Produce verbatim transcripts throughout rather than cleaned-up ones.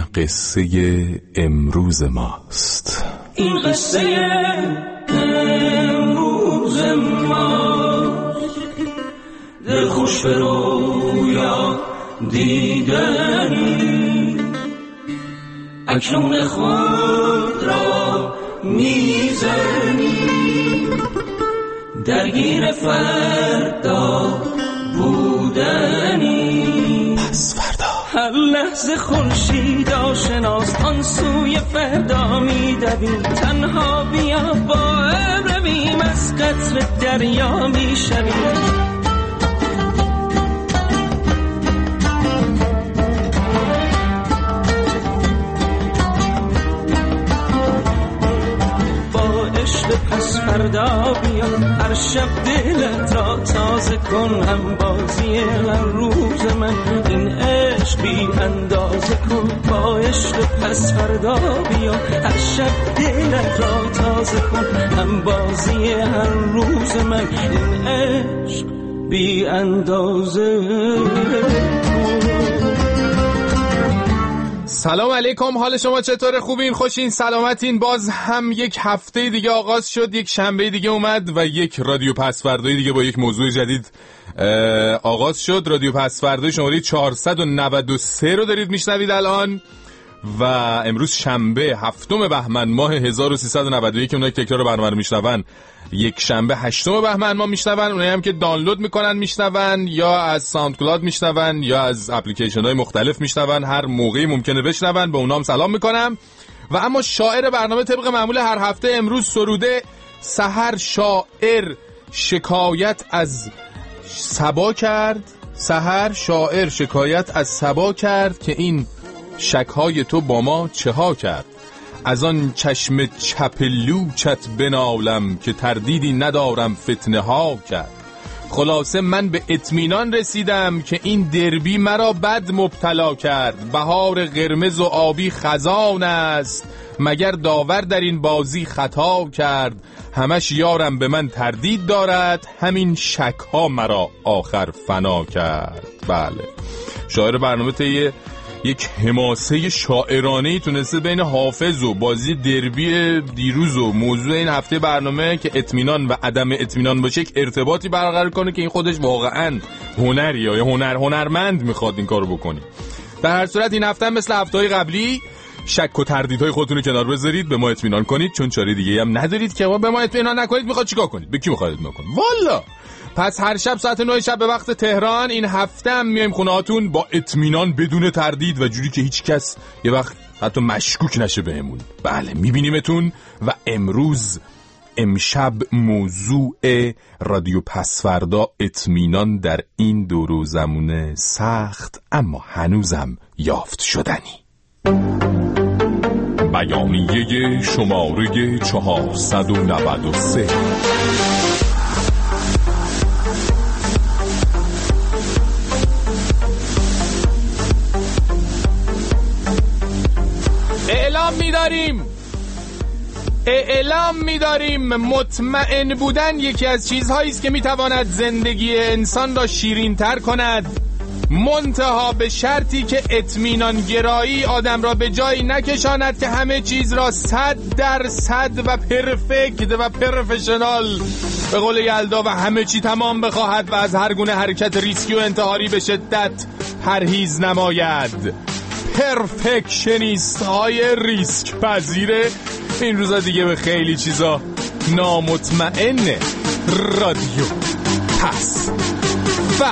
این قصه امروز ماست. این قصه امروز ماست، دل خوش به رویا دیدنی، اکنون خود را میزنی، درگیر فردا بودنی. پس فردا هر لحظه خورشید آشناست، آن سوی فردا میدویم، تنها بیا با ابر رویم، از قطر دریا میشویم. پس فردا بیا، هر شب دلت را تازه کن، هم بازی هر روز من این عشق بی اندازه کن. با عشق پس فردا بیا، هر شب دلت را تازه کن، هم بازی هر روز من این عشق بی اندازه کن. سلام علیکم، حال شما چطوره؟ خوبین؟ خوشین؟ سلامتین؟ باز هم یک هفته دیگه آغاز شد، یک شنبه دیگه اومد و یک رادیو پس فردای دیگه با یک موضوع جدید آغاز شد. رادیو پس فردای شماره چهارصد و نود و سه رو دارید میشنوید الان و امروز شنبه هفتم بهمن ماه هزار و سیصد و نود و یک. اونایی که تکرار برنامه رو میشنون یک شنبه هشتم بهمن ما میشنون، اونایی هم که دانلود میکنن میشنون یا از ساوند کلاود میشنون یا از اپلیکیشن های مختلف میشنون، هر موقعی ممکنه بشنون، به اونام سلام میکنم. و اما شاعر برنامه طبق معمول هر هفته امروز سروده سحر شاعر شکایت از صبا کرد. سحر شاعر شکایت از صبا کرد که این شکهای تو با ما چه ها کرد. از آن چشم چپلوچت بنالم که تردیدی ندارم فتنه ها کرد. خلاصه من به اطمینان رسیدم که این دربی مرا بد مبتلا کرد. بهار قرمز و آبی خزان است، مگر داور در این بازی خطا کرد. همش یارم به من تردید دارد، همین شک ها مرا آخر فنا کرد. بله، شاعر برنامه تیه یک حماسه شاعرانه‌ای تونسته بین حافظ و بازی دربی دیروز و موضوع این هفته برنامه که اطمینان و عدم اطمینان باشه یک ارتباطی برقرار کنه که این خودش واقعاً هنریه یا هنر هنرمند میخواد این کارو بکنی. در هر صورت این هفته هم مثل هفته‌های قبلی شک و تردیدهای خودتون رو کنار بذارید، به ما اطمینان کنید، چون چاره دیگه‌ای هم ندارید که به ما اطمینان نکنید. میخواد چیکار کنید؟ به کی میخواد اطمینان کنید؟ والا پس هر شب ساعت نه شب به وقت تهران این هفته هم میایم خونه‌هاتون با اطمینان بدون تردید و جوری که هیچ کس یه وقت حتی مشکوک نشه بهمون. بله میبینیمتون. و امروز امشب موضوع رادیو پسفردا اطمینان در این دور و زمونه سخت اما هنوزم یافت شدنی. بیانیه شماره چهارصد و نود و سه. اعلام می‌داریم اعلام می‌داریم مطمئن بودن یکی از چیزهایی است که می‌تواند زندگی انسان را شیرین‌تر کند، منتها به شرطی که اطمینان گرایی آدم را به جایی نکشاند که همه چیز را صد درصد و پرفکت و پروفشنال به قول یلدا و همه چی تمام بخواهد و از هر گونه حرکت ریسکی و انتحاری به شدت پرهیز نماید. پرفکشنیست های ریسک پذیره این روزا دیگه به خیلی چیزا نامطمئنه. رادیو پس و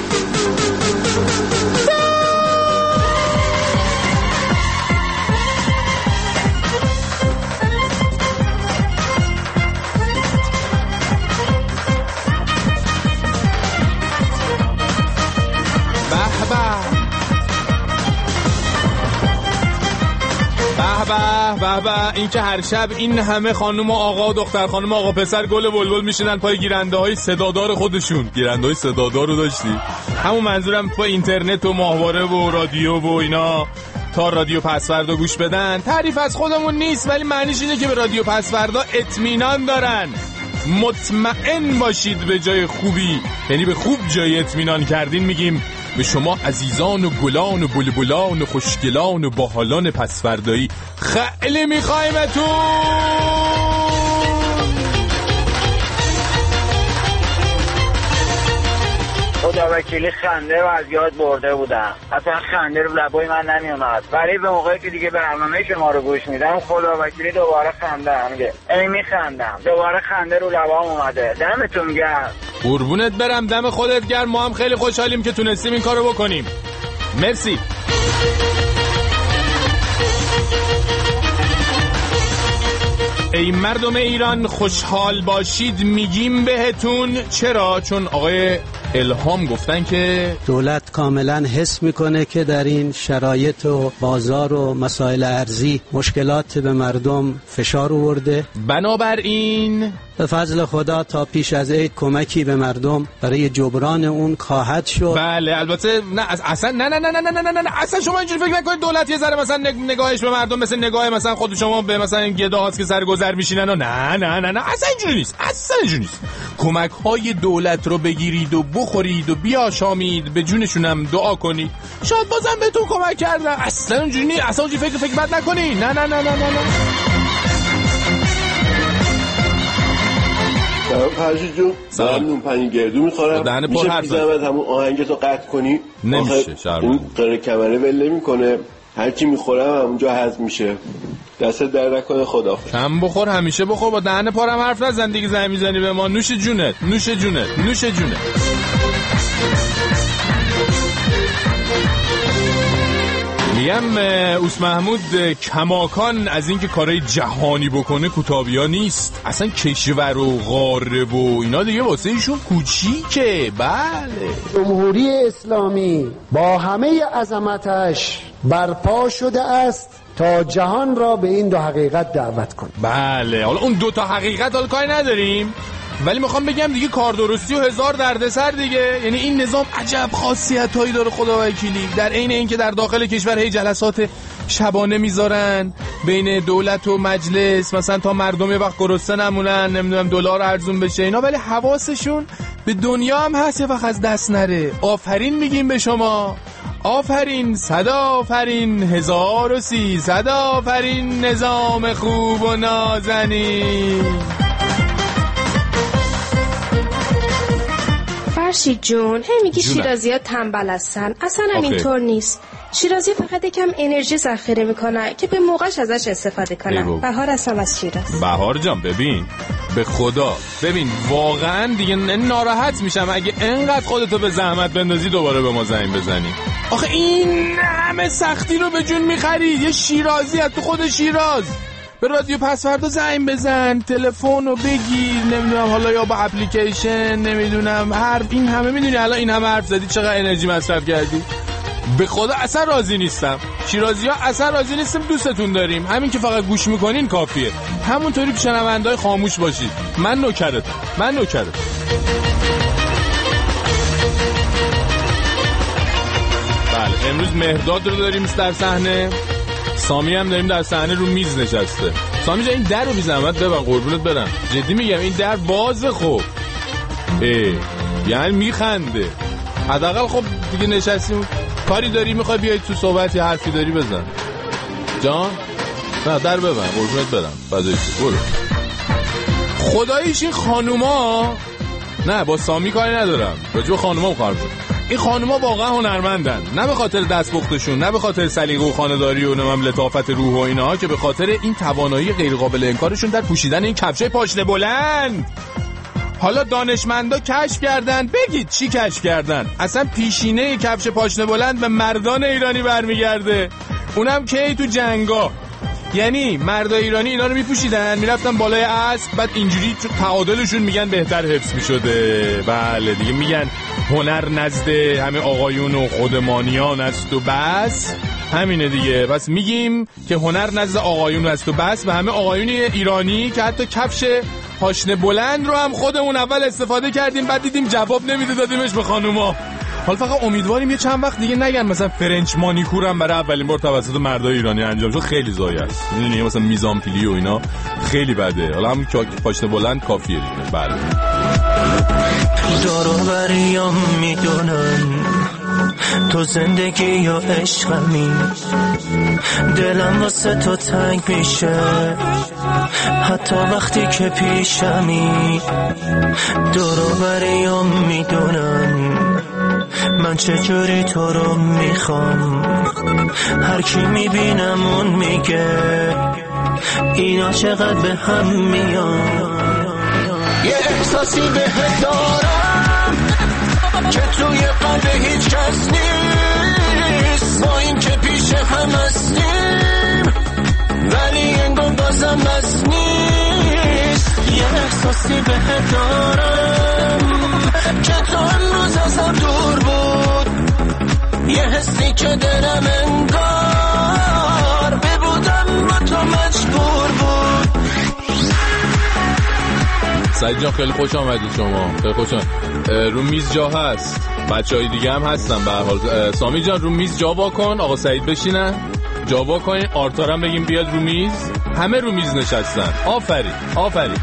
به به به این که هر شب این همه خانم و آقا دختر خانم و آقا پسر گل بلبل میشینن پای گیرنده های صدادار خودشون. گیرنده های صدادار رو داشتی؟ همون منظورم پای اینترنت و ماهواره و رادیو و اینا تا رادیو پسوردا گوش بدن. تعریف از خودمون نیست ولی معنیش اینه که به رادیو پسوردا اطمینان دارن. مطمئن باشید به جای خوبی، یعنی به خوب جای اطمینان کردین میگیم به شما عزیزان و گلان و بلبلان و خوشگلان و باحالان پسفردایی خیلی میخوایمتون. خدا وکیلی خنده رو از یاد برده بودم، اصلا خنده رو لبای من نمیومد، ولی به موقعی که دیگه برنامه شما رو گوش میدم خدا وکیلی دوباره خنده میگه، ای میخندم دوباره خنده رو لبام اومده. دمتون گرم. قربونت برم، دم خودت گرم. ما هم خیلی خوشحالیم که تونستیم این کارو بکنیم. مرسی. ای مردم ایران خوشحال باشید میگیم بهتون. چرا؟ چون آقای الهام گفتن که دولت کاملا حس میکنه که در این شرایط و بازار و مسائل ارزی مشکلات به مردم فشار آورده، بنابراین به فضل خدا تا پیش از عید کمکی به مردم برای جبران اون خواهد شد. بله البته نه اصلا نه نه نه نه نه نه نه نه اصلا شما اینجوری فکر نکنید دولت یه ذره مثلا نگاهش به مردم مثل نگاه مثلا خود شما به مثلا گداهاست که سرگذر میشینن و نه نه نه نه اصلا اینجوری نیست، اصلا اینجوری نیست. کمک های دولت رو بگیرید و بخورید و بیاشامید، به جونشونم دعا کنید، شاید بازم بهتون کمک کردن. اصلا اینجوری نیست، اصلا اینجوری فکر فکر بد نکنید. نه نه نه نه نه سلام فرشید جون، من نون پنیر گردو میخورم. میشه بیزمت همون آهنگتو قطع کنی؟ نمیشه شرمم. اون قره کمره ول نمیکنه، هر کی میخورم همونجا هضم میشه. دست در نکنه. خداحافظ. کم بخور همیشه بخور، با دهن پارم حرف نزن دیگه، زنگ میزنی به ما. نوش جونت نوش جونت نوش جونت. میگم اوس محمود کماکان از اینکه کارهای جهانی بکنه کوتابیا نیست، اصلا کشور و قاره و اینا دیگه واسه ایشون کوچیکه. بله جمهوری اسلامی با همه عظمتش برپا شده است تا جهان را به این دو حقیقت دعوت کنه. بله حالا اون دو تا حقیقت حالا کاری نداریم، ولی میخوام بگم دیگه کار درستی و هزار دردسر دیگه. یعنی این نظام عجب خاصیتایی داره خدا وکیلی، در عین اینکه در داخل کشور هی جلسات شبانه میذارن بین دولت و مجلس مثلا تا مردم یه وقت گرسنه نمونن، نمیدونم دلار ارزون بشه اینا، ولی حواسشون به دنیا هم هست یه وقت از دست نره. آفرین میگیم به شما، آفرین، صدا آفرین، هزار و سی صدا آفرین، نظام خوب و نازنین. فرشید جون هی میگی شیرازی‌ها تنبل هستن، اصلا هم اینطور نیست. شیرازی فقط یکم انرژی ذخیره میکنن که به موقعش ازش استفاده کنن. بهار هستم از شیراز. بهار جان ببین به خدا ببین واقعا دیگه ناراحت میشم اگه انقدر خودتو به زحمت بندازی دوباره به ما زنگ بزنی. آخه این همه سختی رو به جون میخرید، یه شیرازی از تو خود شیراز به رادیو پسوردا زنگ بزن، تلفن رو بگیر، نمیدونم حالا یا با اپلیکیشن، نمیدونم حرف، این همه میدونی الان این همه حرف زدی چقدر انرژی مصرف کردی. به خدا اصلا راضی نیستم، شیرازی ها اصلا راضی نیستم، دوستتون داریم، همین که فقط گوش میکنین کافیه، همونطوری که شنونده‌های خاموش باشید. من نوکرتم من نوکرتم بله امروز مهرداد رو داریم در صحنه، سامی هم داریم در صحنه رو میز نشسته. سامی جان این در رو بی زحمت ببن قربونت برم، جدی میگم این در بازه. خب ای یعنی میخنده حداقل. خب دیگه نشستیم، کاری داری میخوای بیای تو صحبت یا حرفی داری بزن جان. نه در ببن قربونت برم بازه برو. خداییش این خانوما، نه با سامی کاری ندارم، راجع خانوما کار کنم. این خانوما واقعا هنرمندن، نه به خاطر دستپختشون، نه به خاطر سلیقه و خانه‌داری و نمام لطافت روح و اینا، که به خاطر این توانایی غیر قابل انکارشون در پوشیدن این کفشای پاشنه بلند. حالا دانشمندا کشف کردن، بگید چی کشف کردن؟ اصلا پیشینه کفش پاشنه بلند به مردان ایرانی برمیگرده، اونم کی تو جنگا. یعنی مرد ایرانی اینا رو میپوشیدن میرفتن بالای اسب، بعد اینجوری تو تعادلشون میگن بهتر حفظ میشده. بله دیگه میگن هنر نزد همه آقایون و خودمانیان است و بس، همینه دیگه. بس میگیم که هنر نزد آقایون است و بس، و همه آقایون ایرانی که حتی کفش پاشنه بلند رو هم خودمون اول استفاده کردیم، بعد دیدیم جواب نمیده دادیمش به خانوما. حالا فقط امیدواریم یه چند وقت دیگه نگن مثلا فرنچ مانیکور هم برای اولین بار توسط مردای ایرانی انجام شد، خیلی زایه است. میدونی مثلا میزان پیلی و اینا خیلی بده. حالا همون پاشنه بلند کافیه دیگه. بله دارو بریام میدونن تو زندگی یا عشقمی، دلم واسه تو تنگ میشه حتی وقتی که پیشمی. دورو بریام میدونم من چجوری تو رو میخوام، هر کی میبینم اون میگه اینا چقدر به هم میان. یه احساسی بهت دارم که توی قلب هیچ کس نیست، با این که پیش هم هستیم ولی انگار بازم بس نیست. یه احساسی بهت دارم که تو امروز ازم دور بود، یه حسی که دلم انگار ببودم با تو مجبور بود. سعید جان خیلی خوش آمدید شما، خیلی خوش آمدید. رو میز جا هست، بچه های دیگه هم هستن به هر حال. سامی جان رو میز جا وا کن، آقا سعید بشینن جا وا کنین، آرتارم بگیم بیاد رو میز. همه رو میز نشستن، آفرین آفرین.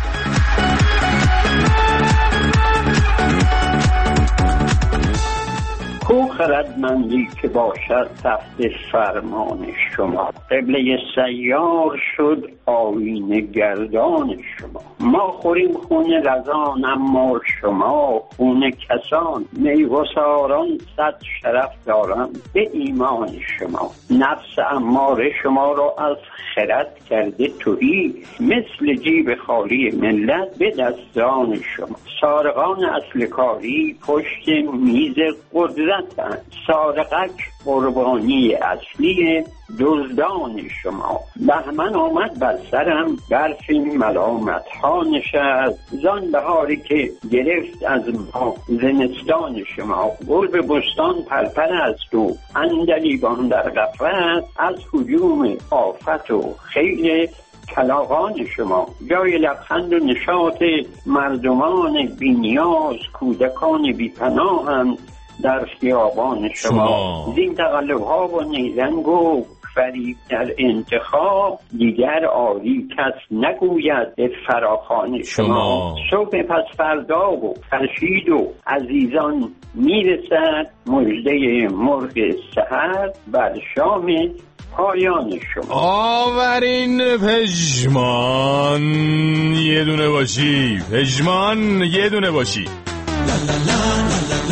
کو خردمندی که باشد تحت فرمان شما، قبله سیار شد آیین گردان شما. ما خوریم خون رزان اما شما خون کسان، میگساران صد شرف دارند به ایمان شما. نفس اماره شما را از خرد کرده تهی، مثل جیب خالی ملت به دستان شما. سارقان اصل کاری پشت میز قدرتند، سارقک قربانی اصلی دزدان شما. بهمن آمد بر سرم برف ملامت ها نشست، زان بهاری که گرفت از ما زمستان شما. گل به بستان پرپر است و عندلیبان در قفس، از هجوم آفت و خیل کلاغان شما. جای لبخند و نشاط مردمان بی‌نیاز، کودکان بی‌پناهند در خیابان شما. زین تقلب ها و نیرنگ و فریب در انتخاب، دیگر عالی کس نگوید به فراخوان شما. شما صبح پس فردا و فرشید و عزیزان میرسد، مژده مرغ سحر بر شام پایان شما. آورین پژمان یه دونه باشی، پژمان یه دونه باشی. لا لا لا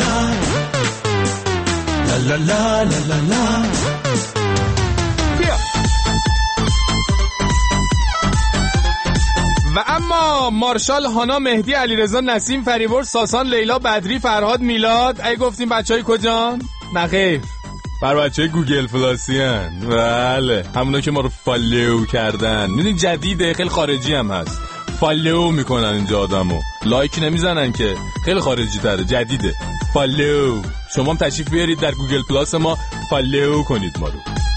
لا لا لا لا لا لا. بیا. و اما مارشال هانا، مهدی، علیرضا، نسیم، فریبرز، ساسان، لیلا، بدری، فرهاد، میلاد. ای گفتیم بچهای کجان؟ نخیر، بر بچه گوگل پلاسی هن. بله همونا که ما رو فالو کردن. میدونی جدیده، خیلی خارجی هم هست، فالو میکنن اینجا آدمو، لایک نمیزنن که، خیلی خارجی تره، جدیده. فالو. شما هم تشریف بیارید در گوگل پلاس ما، فالو کنید ما رو.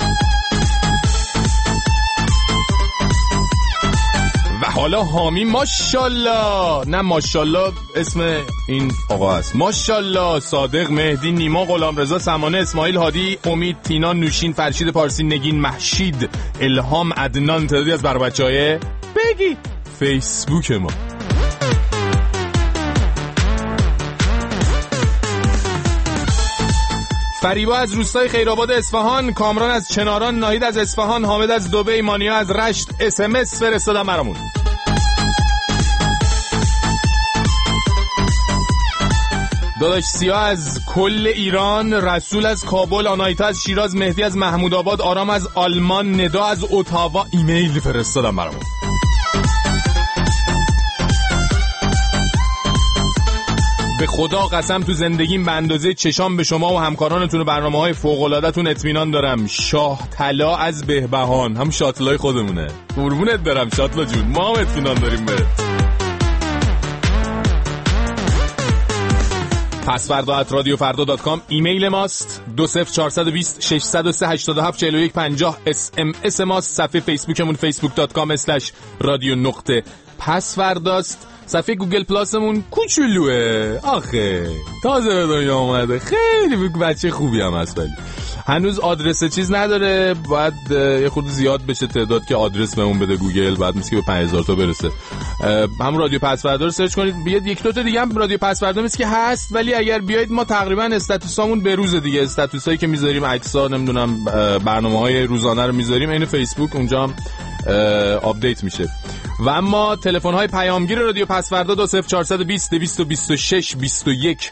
و حالا حامی ماشالله، نه ماشالله اسم این آقا هست، ماشالله صادق، مهدی، نیما، غلامرضا، سمانه، اسماعیل، هادی، امید، تینا، نوشین، فرشید پارسی، نگین، محشید، الهام، عدنان، تعدادی از بر بچهای بگی فیسبوک ما. فریبا از روستای خیرآباد اصفهان، کامران از چناران، ناهید از اصفهان، حامد از دبی، مانیا از رشت اس ام اس فرستادن برامون. داداش سیا از کل ایران، رسول از کابل، آنایتا از شیراز، مهدی از محمود آباد، آرام از آلمان، ندا از اتاوا ایمیل فرستادن برامون. به خدا قسم تو زندگیم به اندازه چشام به شما و همکارانتون و برنامه‌های فوق‌العاده‌تون اطمینان دارم. شاه طلا از بهبهان، هم شاتلای خودمونه. قربونت برم شاتلا جون، ما هم اطمینان داریم بهت. پسوردا ات رادیو فردا دات کام ایمیل ماست. دو صفر چهار دو صفر شش صفر سه هشت هفت چهار یک پنجاه اس ام اس ماست. صفحه فیسبوکمون فیسبوک دات کام اسلش رادیو نقطه پسورداست. صفحه گوگل پلاسمون کوچولوه آخه، تازه به دنیا اومده، خیلی بچه خوبی هم هست ولی هنوز آدرس چیز نداره، باید یه خورده زیاد بشه تعداد که آدرس بهمون بده گوگل، بعد میشه که به پنج هزار تا برسه. هم رادیو پسوردا رو سرچ کنید، بیاد یک دو تا دیگه هم رادیو پسوردا میشه که هست، ولی اگر بیاید ما تقریبا استاتوسامون به روز دیگه، استاتوسایی که میذاریم، عکس‌ها، نمیدونم برنامه‌های روزانه رو میذاریم، این فیسبوک اونجا هم آپدیت میشه. و اما تلفن‌های پیامگیر رادیو پسوردا دو صفر چهار دو صفر دو دو شش بیست و یک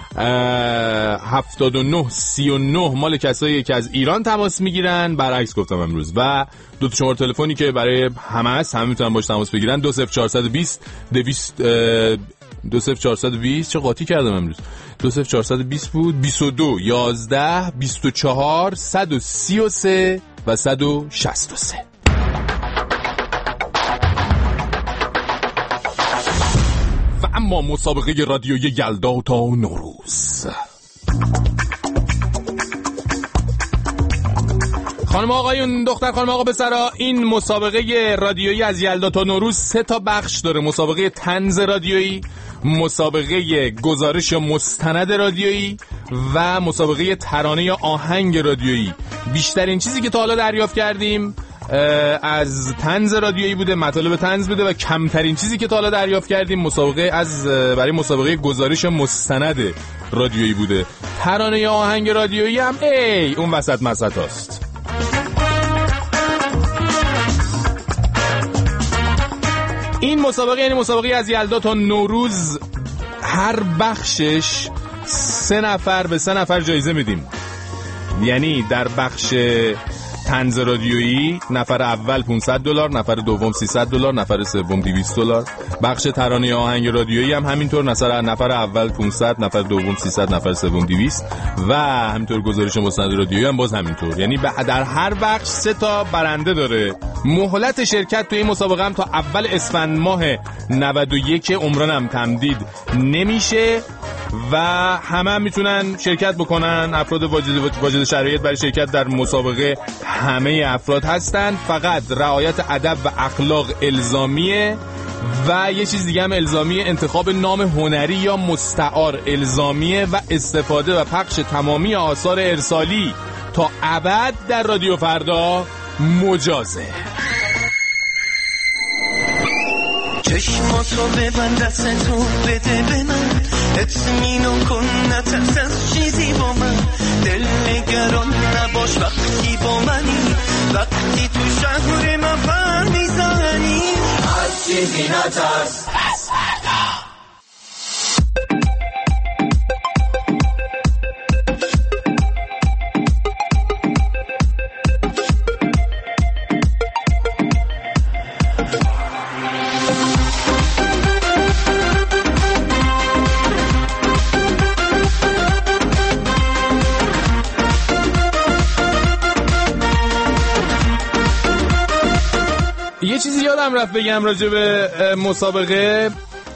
هفتاد و نه سی و نه مال کسایی که از ایران تماس میگیرن، برعکس گفتم امروز. و دو تا شماره تلفنی که برای همه هست، همه میتونن باش تماس بگیرن، دو صفر چهار دو صفر دویست دو صفر چهار دو صفر چه قاطی کردم امروز، دو صفر چهار دو صفر بود بیست و دو یازده بیست و چهار صد و سی و سه و صد و شصت و سه. و اما مسابقه رادیویی یلدا تا نوروز. خانم آقایون، دختر خانم آقا پسرا، این مسابقه رادیویی از یلدا تا نوروز سه تا بخش داره: مسابقه طنز رادیویی، مسابقه گزارش مستند رادیویی و مسابقه ترانه یا آهنگ رادیویی. بیشترین چیزی که تا حالا دریافت کردیم از طنز رادیویی بوده، مطالب طنز بوده، و کمترین چیزی که تا حالا دریافت کردیم مسابقه از برای مسابقه گزارش مستند رادیویی بوده. ترانه یا آهنگ رادیویی هم ای اون وسط مسط هست. این مسابقه یعنی مسابقه از یلدا تا نوروز، هر بخشش سه نفر به سه نفر جایزه میدیم. یعنی در بخش طنز رادیویی نفر اول پانصد دلار، نفر دوم سیصد دلار، نفر سوم دویست دلار. بخش ترانه آهنگ رادیویی هم همینطور، نفر نفر اول پانصد، نفر دوم سیصد، نفر سوم دویست و همینطور گزارش مستند رادیویی هم باز همینطور. یعنی در هر بخش سه تا برنده داره. مهلت شرکت تو این مسابقه هم تا اول اسفند ماه نود و یک عمران هم تمدید نمیشه و همه هم میتونن شرکت بکنن. افراد واجد واجد شرایط برای شرکت در مسابقه همه افراد هستن، فقط رعایت ادب و اخلاق الزامیه و یه چیز دیگه هم الزامیه، انتخاب نام هنری یا مستعار الزامیه و استفاده و پخش تمامی آثار ارسالی تا ابد در رادیو فردا مجازه. چشماتو ببند، دستتو بده به من، اطمینان کن نترس از چیزی با من، دل نگران نباش وقتی با منی، وقتی تو شهر من پر میزنی، از چیزی نترس. پس فردا یه چیزی یادم رفت بگم راجع به مسابقه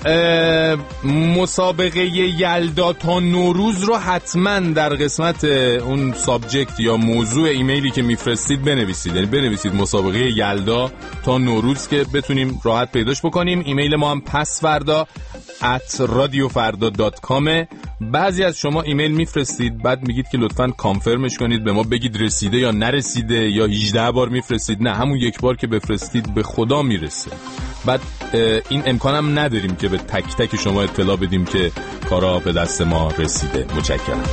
مسابقه یلدا تا نوروز رو حتما در قسمت اون سابجکت یا موضوع ایمیلی که میفرستید بنویسید. یعنی بنویسید مسابقه یلدا تا نوروز که بتونیم راحت پیداش بکنیم. ایمیل ما هم پسوردا ات رادیو فردا دات کام. بعضی از شما ایمیل میفرستید بعد میگید که لطفاً کانفرمش کنید، به ما بگید رسیده یا نرسیده، یا هجده بار میفرستید. نه، همون یک بار که بفرستید به خدا میرسه. بعد این امکانم نداریم که به تک تک شما اطلاع بدیم که کارا به دست ما رسیده. متشکرم.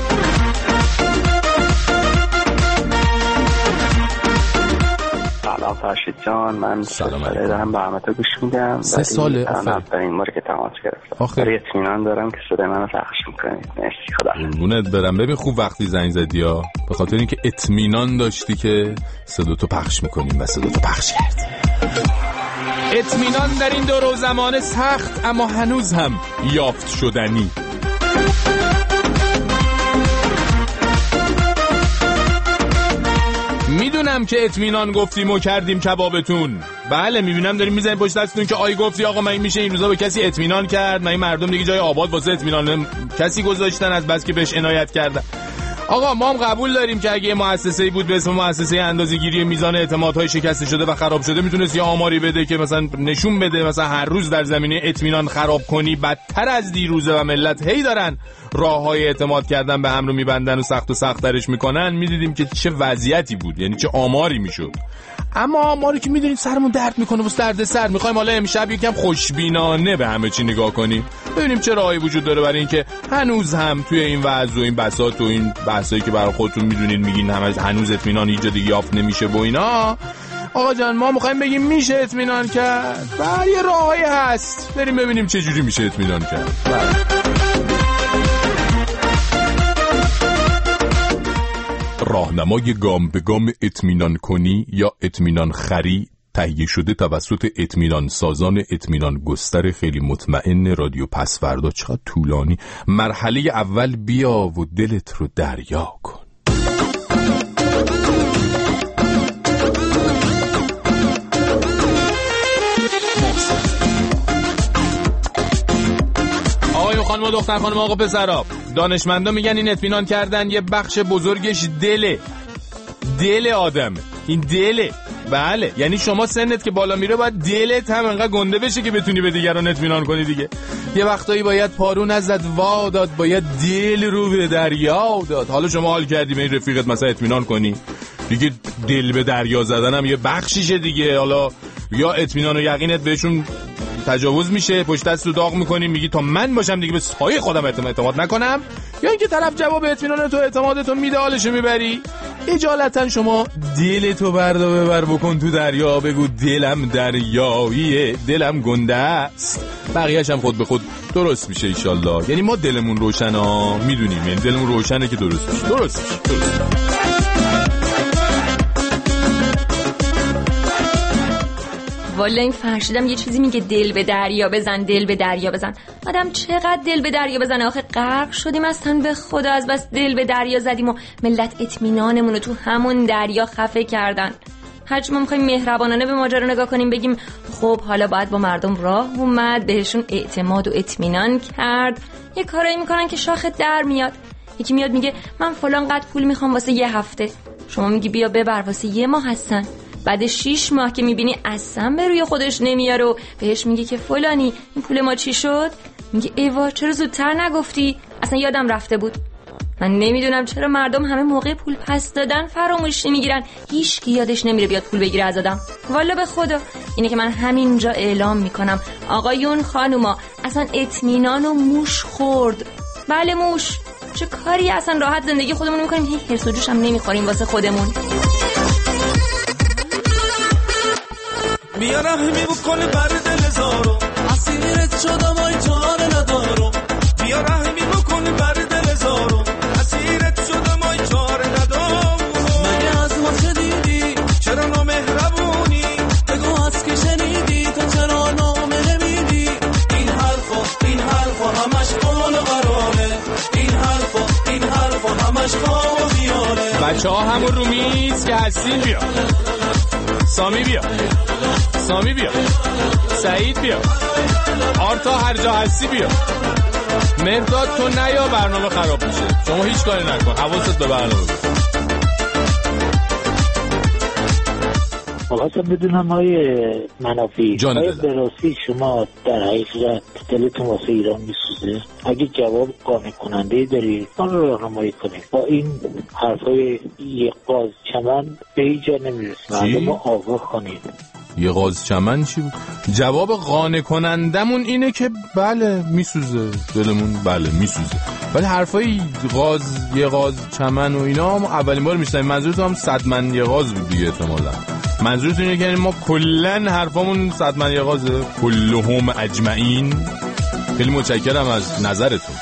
سلام فرشید جان، من سلام علیکم. دارم برنامه‌تو گوش میدم. سه ساله اولین بار که تماس گرفتم. برای اطمینان دارم که صدای منو پخش می‌کنید. مرسی، خدا. قربونت برم. ببین خوب وقتی زنگ زدی ها، به خاطر اینکه اطمینان داشتی که صداتو پخش می‌کنیم و صداتو پخش کردی. اطمینان در این دور و زمان سخت اما هنوز هم یافت شدنی. میدونم که اطمینان گفتیم و کردیم کبابتون. بله میبینم داریم میزنیم پشت دستتون که آی گفتی آقا من میشه این روزا به کسی اطمینان کرد؟ من این مردم دیگه جای آباد واسه اطمینان کسی گذاشتن از بس که بهش عنایت کردن؟ آقا ما هم قبول داریم که اگه مؤسسه‌ای بود به اسم مؤسسه اندازه‌گیری میزان اعتمادهای شکسته شده و خراب شده میتونست یه آماری بده که مثلا نشون بده مثلا هر روز در زمینه اطمینان خراب کنی بدتر از دیروزه و ملت هی دارن راههای اعتماد کردن به هم رو میبندن و سخت و سخت‌ترش میکنن، میدیدیم که چه وضعیتی بود، یعنی چه آماری میشد. اما آماری که میدونید سرمون درد میکنه، واسه درد سر میخوایم حالا امشب یکم خوشبینانه به همه چی نگاه کنیم، ببینیم چه راهی وجود داره برای اینکه هنوز هم توی این وضع و این بساط و این بحثایی که برای خودتون میدونید میگین همه هنوز اطمینان ایجاد یافت نمیشه و اینا. آقا جان ما میخوایم بگیم میشه اطمینان کرد و یه راهی هست، بریم ببینیم چه جوری میشه اطمینان کرد. راهنمای گام به گام اطمینان کنی یا اطمینان خری تهیه شده توسط اطمینان سازان اطمینان گستر خیلی مطمئن رادیو پسوردا. چقدر طولانی. مرحله اول بیا و دلت رو دریا کن. خانم و دختر خانم آقا پسرا، دانشمندا میگن این اطمینان کردن یه بخش بزرگش دله. دل آدم، این دله. بله، یعنی شما سنت که بالا میره باید دلت هم انقدر گنده بشه که بتونی به دیگران اطمینان کنی دیگه. یه وقتایی باید پارو نزد وا داد، باید دل رو به دریا داد. حالا شما حال کردی به این رفیقت مثلا اطمینان کنی دیگه، دل به دریا زدن هم یه بخشیشه دیگه. حالا یا اطمینان و یقینت بهشون تجاوز میشه، پشت دست رو داغ میکنی، میگی تا من باشم دیگه به سایه خودم اعتماد نکنم، یا اینکه طرف جواب اطمینان تو اعتماد تو میده حالشو میبری. اجالتا شما دلتو بردا ببر بکن تو دریا، بگو دلم دریاییه، دلم گنده است، بقیه‌اش هم خود به خود درست میشه انشالله. یعنی ما دلمون روشنا میدونیم، یعنی دلمون روشنه که درست میشه. درست میشه درست میشه. والا این فرشیدم یه چیزی میگه دل به دریا بزن، دل به دریا بزن. آدم چقدر دل به دریا بزنه آخه؟ غرق شدیم اصلا به خدا، از بس دل به دریا زدیم و ملت اطمینانمون رو تو همون دریا خفه کردن. هرچی ما میخوایم مهربانانه به ماجرا نگاه کنیم، بگیم خب حالا باید با مردم راه اومد، بهشون اعتماد و اطمینان کرد، یه کارایی میکنن که شاخ در میاد. یکی میاد میگه من فلان قد پول میخوام واسه یه هفته، شما میگی بیا ببر واسه یه ماه هستن. بعد شیش ماه که میبینی اصلا به روی خودش نمیاره و بهش میگه که فلانی این پول ما چی شد، میگه ایوا چرا زودتر نگفتی، اصلا یادم رفته بود. من نمیدونم چرا مردم همه موقع پول پس دادن فراموش نمیگیرن، هیچ کی یادش نمیره بیاد پول بگیره از آدم. والا به خدا اینه که من همینجا اعلام میکنم آقایون خانوما، اصلا اطمینان و موش خورد. بله موش، چه کاری اصلا راحت زندگی خودمون میکنیم، هیچ حرص و جوش هم نمیخوریم واسه خودمون. بیا رحمی بکنی بر دل زارو، اسیرت شدم آی جان ندارو. بیا رحمی بکنی بر دل زارو، اسیرت شدم آی جان ندارو. مگه از ما شدیدی چرا نامهربونی، بگو از که شنیدی تو چرا نامه نمیدی. این حرفا این حرفا همش قول و قراره، این حرفا این حرفا همش خواب و خیاله. بچه ها همون رو میز که هستین بیا، سامی بیا، سامی بیا، سعید بیا، آرتا هر جا هستی بیا. مرداد تو نیا برنامه خراب میشه، شما هیچ کاری نکن، حواست به برنامه بده. خواستم بدونم های منافی های براستی شما در حقیقت دلتون واسه ایران میسوزه؟ اگه جواب قانع کننده داری آن رو راهنمایی کنید. با این حرفای یه قاز چمن به هیچ جا نمیرسه، مردم رو آگاه کنید. یه غاز چمن چی بود؟ جواب قانع کنندمون اینه که بله میسوزه دلمون، بله میسوزه، ولی حرفای غاز یه غاز چمن و اینا هم اولین بار میشنم. منظورتون هم صد من یه غاز بود دیگه احتمالاً. منظورتون اینه که ما کلن حرفامون صد من یه غازه، کلهم اجمعین. خیلی متشکرم از نظرتون.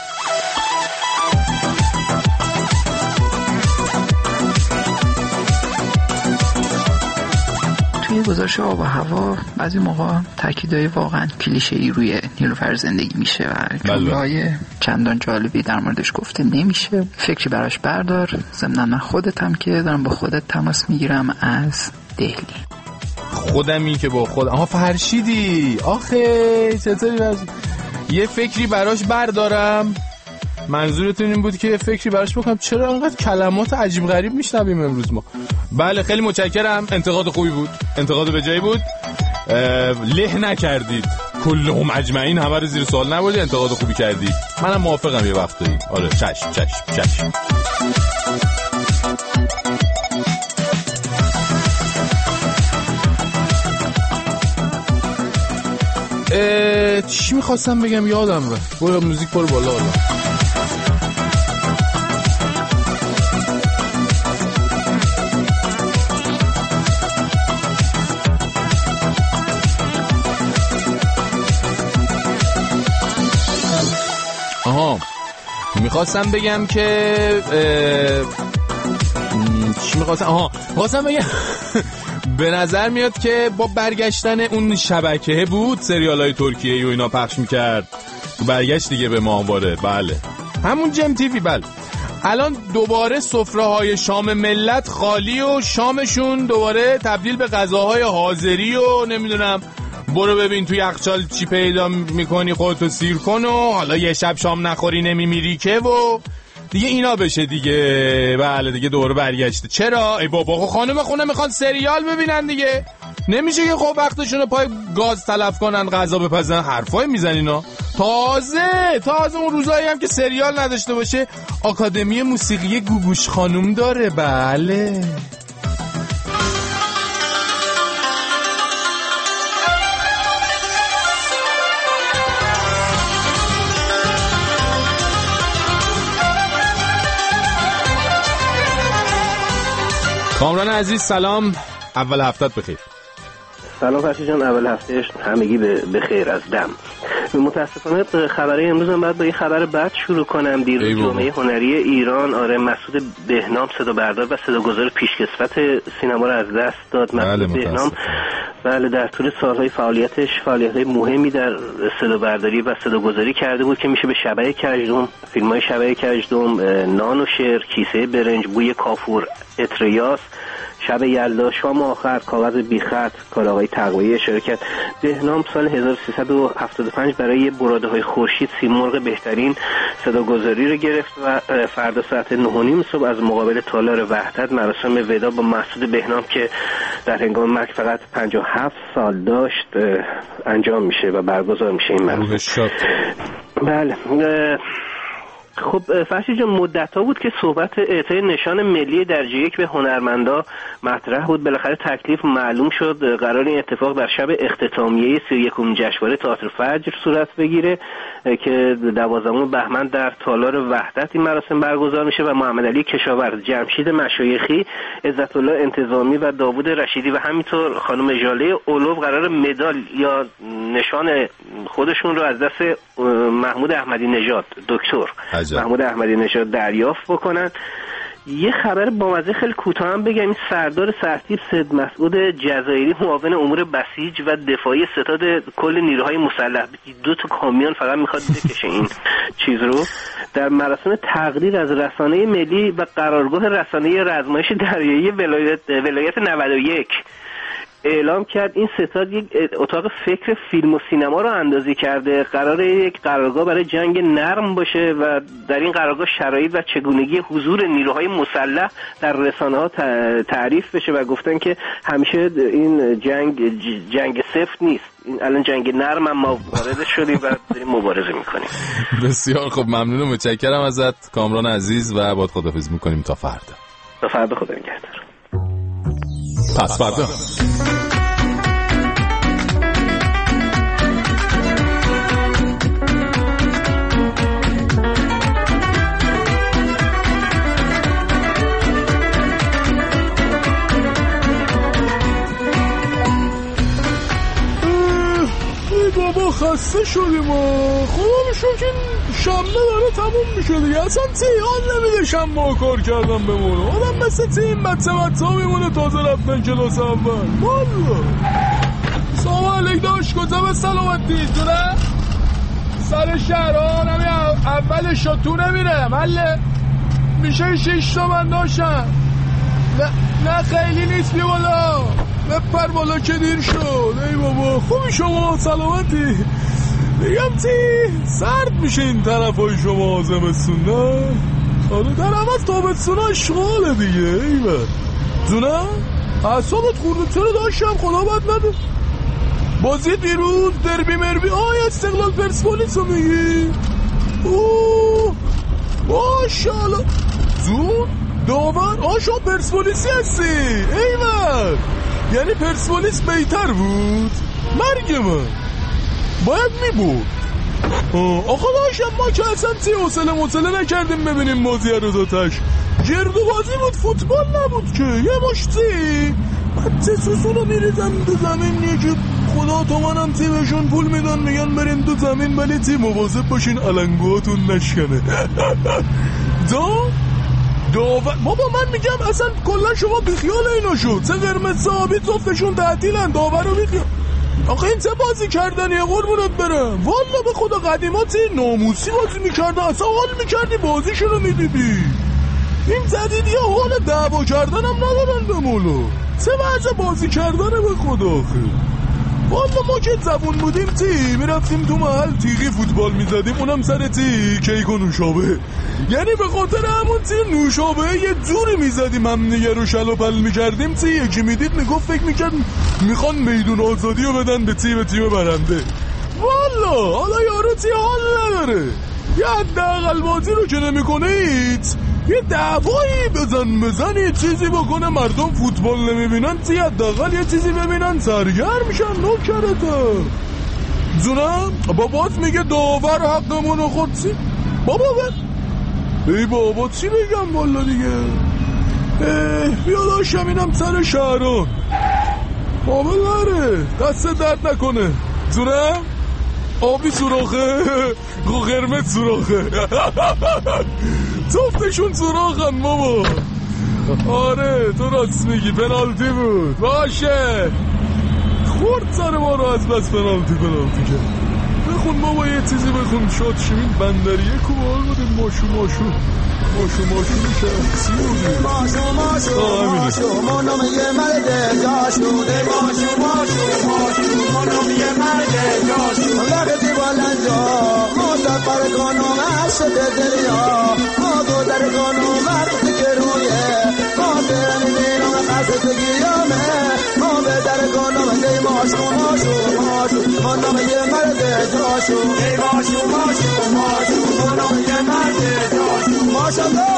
توی گزارش آب و هوا بعضی موقع تاکیدهای واقعا کلیشه‌ای روی نیلوفر زندگی میشه و جمله‌های چندان جالبی در موردش گفته نمیشه. فکری براش بردار. ضمناً من خودتم که دارم با خودت تماس میگیرم از دهلی. خودمی که با خود آها فرشیدی آخه چطوری واسه یه فکری براش بردارم. منظورتون این بود که فکری براش بکنم چرا انقدر کلمات عجیب غریب میشنویم امروز ما. بله خیلی متشکرم، انتقاد خوبی بود، انتقاد به جایی بود، له نکردید، کلهم اجمعین همه رو زیر سوال نبردید، انتقاد خوبی کردید، منم موافقم یه وقتایی. آره چشم چشم چشم. چی میخواستم بگم یادم رفت. برو موزیک برو بالا بالا. آها میخواستم بگم که چی میخواستم آها میخواستم بگم به نظر میاد که با برگشتن اون شبکه بود سریالای ترکیه و اینا پخش میکرد، برگشت دیگه به ماهواره. بله همون جم تیوی. بله الان دوباره سفره های شام ملت خالی و شامشون دوباره تبدیل به غذاهای حاضری و نمیدونم برو ببین تو یخچال چی پیدا میکنی خودتو سیر کن و حالا یه شب شام نخوری نمیمیری که و دیگه اینا بشه دیگه. بله دیگه دوباره برگشته. چرا؟ ای بابا خانم خونه میخوان سریال ببینن دیگه، نمیشه که خب وقتشون رو پای گاز تلف کنن غذا بپزن. حرفای میزن اینا. تازه تازه اون روزایی هم که سریال نداشته باشه آکادمی موسیقی گوگوش خانم داره. بله کامران عزیز سلام، اول هفتت بخیر. سلام فرشی جان، اول هفته همگی به خیر از دم. متاسفانه خبری امروز هم باید با یه خبر بد شروع کنم. دیروز جامعه هنری ایران آره مسعود بهنام صدا بردار و صداگذار پیشکسوت سینما رو از دست داد. مسعود بهنام بله در طول سالهای فعالیتش فعالیت‌های مهمی در صدا برداری و صداگذاری کرده بود که میشه به شبح کژدم، فیلم‌های شبح کژدم، نان و شعر، کیسه برنج، بوی کافور، اتریاس، شب یلدا، شام آخر، کاغذ بیخط، کار آقای تقویی اشاره کرد. بهنام سال هزار و سیصد و هفتاد و پنج برای براده های خورشید سیمرغ بهترین صداگذاری رو گرفت و فردا ساعت نه و نیم صبح از مقابل تالار وحدت مراسم وداع با مسعود بهنام که در هنگام مرگ فقط پنجاه و هفت سال داشت انجام میشه و برگزار میشه این مراسم. بله خب فرشی جان مدت‌ها بود که صحبت اعطای نشان ملی درجه یک به هنرمندا مطرح بود. بالاخره تکلیف معلوم شد. قرار این اتفاق در شب اختتامیه سی و یکم جشنواره تئاتر فجر صورت بگیره که دوازدهم بهمن در تالار وحدت این مراسم برگزار میشه و محمد علی کشاورز، جمشید مشایخی، عزت الله انتظامی و داوود رشیدی و همینطور خانم ژاله اولو قرار مدال یا نشان خودشون رو از دست محمود احمدی نژاد دکتر محمود احمدی نژاد دریافت بکنن. یه خبر بامزه خیلی کوتاه هم بگم. این سردار سرتیپ سید مسعود جزایری معاون امور بسیج و دفاعی ستاد کل نیروهای مسلح دو تا کامیون فقط میخواد بکشه این چیز رو در مراسم تقریر از رسانه ملی و قرارگاه رسانه رزمایش دریایی ولایت ولایت نود و یک اعلام کرد این ستاد یک اتاق فکر فیلم و سینما رو اندازی کرده. قراره یک قرارگاه برای جنگ نرم باشه و در این قرارگاه شرایط و چگونگی حضور نیروهای مسلح در رسانه‌ها تعریف بشه و گفتن که همیشه این جنگ جنگ سفت نیست، این الان جنگ نرم هم ما وارد شدیم و داریم مبارزه میکنیم. بسیار خب ممنونم، متشکرم ازت کامران عزیز و باهات خداحافظی میکنیم تا فردا. تا فردا خدا نگهدار. پس فردا بابا خسته شدیم و خدا بشون که شنبه داره تموم میشه دیگه. اصلا تیان نمیده شنبه کار کردم بمونه. آدم مثل تیم بچه بچه ها میمونه تازه رفتن کلاس اول. والا سلام علیک داشت کجا به سلامتی جونه سر شهران همی اول شاتو نمیره مله میشه شش تا من داشتم. نه نه خیلی نیست بی بالا بپر بالا که دیر شد. ای بابا خوبی شما سلامتی میگم تی سرد میشه این طرف های شما زمستون نه؟ آره در عوض تابستون اشغاله دیگه. ایوه زونه اعصابت خورده چرا داشتم خدا بد نده. بازی دیروز دربی مربی آی استقلال پرسپولیس رو میگی؟ اوه ماشاءالله زون داور آ شما پرسپولیسی هستی ایوه. یعنی پرسپولیس بیتر بود مرگ من باید میبود. آخه داشتم ما که اصلا سی حوصله مطله نکردیم ببینیم بازی روزاتش گردو بازی بود فوتبال نبود که یه مشتی بعد سسوسو رو میریزم تو زمین یکی خدا تو منم تیمشون پول میدن میگن برین تو زمین ولی تیم مواظب باشین علنگوهاتون نشکنه. دا داور بابا من میگم اصلا کلا شما بیخیال اینا شد سه قرمز صحابی صفتشون تعطیلن داور رو بیخیال. آخه این چه بازی کردنیه قربونت برم والا به خدا قدیماتی ناموسی بازی میکردن اصلا حال میکردی بازیشون رو میدیدی. این زدیدی ها حال دعوا کردن هم ندارن به مولا چه وضع بازی کردنه به خدا. آخه والا ما که زبون بودیم تی میرفتیم تو محل تیغی فوتبال میزدیم اونم سر تی کیک و نوشابه. یعنی به خاطر همون تی نوشابه یه جوری میزدیم هم دیگه رو شل و پل میکردیم تی یکی میدید میگفت فکر میکرد میخوان میدون آزادی رو بدن به تیم تیم برنده. والا حالا یارو تی حال نداره یه حداقل بازی رو که نمیکنه ایت یه دعوایی بزن بزن یه چیزی بکنه مردم فوتبال نمیبینن تی حداقل یه چیزی ببینن سرگرم میشن نوکرته. جونم بابات میگه داور حقمونو خود سی بابا بر ای بابا چی بگم والا دیگه. بیا داشتم اینم سر شهران بابا نره دست درد نکنه. جونم آبی سوراخه قرمز سوراخه جفتشون سوراخن بابا. آره تو راست میگی پنالتی بود باشه خورد سر ما رو از بس پنالتی پنالتی کرد. بخون بابا یه چیزی بخون شاد شمین بندریه کوبال بودیم ماشو ماشو ماشو ماشو شخصی بودیم ماشو ماشو ماشو منم یه مرد جاشوده ماشو ماشو ماشو منم یه مرد جاشوده لگتی بالنجا موزد پر کنم عشق دریا آگو در کنم وقت که رویه خاطر میبینم قصد گیامه ما به در کنم دی ماشو ماشو ماشو منم یه مرد جاشو ای ماشو ماشو ماشو منم یه مرد جاشو ماشاءالله.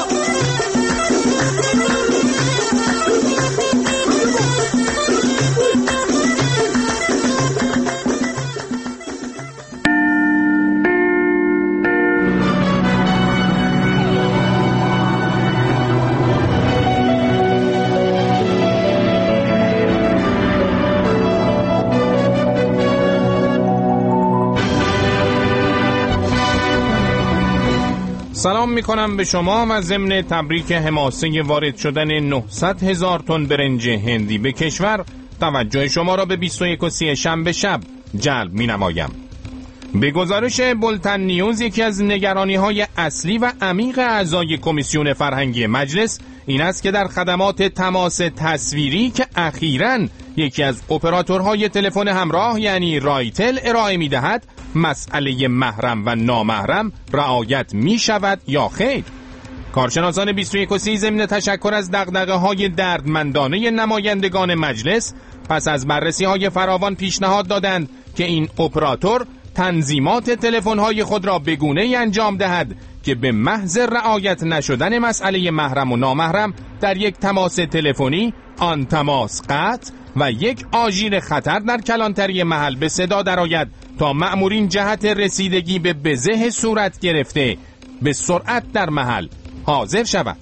سلام میکنم به شما و ضمن تبریک حماسه وارد شدن نهصد هزار تن برنج هندی به کشور توجه شما را به بیست و یک و سی شنبه شب جلب می نمایم. به گزارش بولتن نیوز یکی از نگرانی‌های اصلی و عمیق اعضای کمیسیون فرهنگی مجلس این است که در خدمات تماس تصویری که اخیراً یکی از اپراتورهای تلفن همراه یعنی رایتل ارائه می‌دهد مسئله محرم و نامحرم رعایت می‌شود یا خیر. کارشناسان بیست و یک و سی ضمن تشکر از دغدغه‌های دردمندانه نمایندگان مجلس پس از بررسی‌های فراوان پیشنهاد دادند که این اپراتور تنظیمات تلفن‌های خود را به گونه‌ای انجام دهد که به محض رعایت نشدن مسئله محرم و نامحرم در یک تماس تلفنی آن تماس قطع و یک آژیر خطر در کلانتری محل به صدا درآید تا مأمورین جهت رسیدگی به بزه صورت گرفته به سرعت در محل حاضر شود.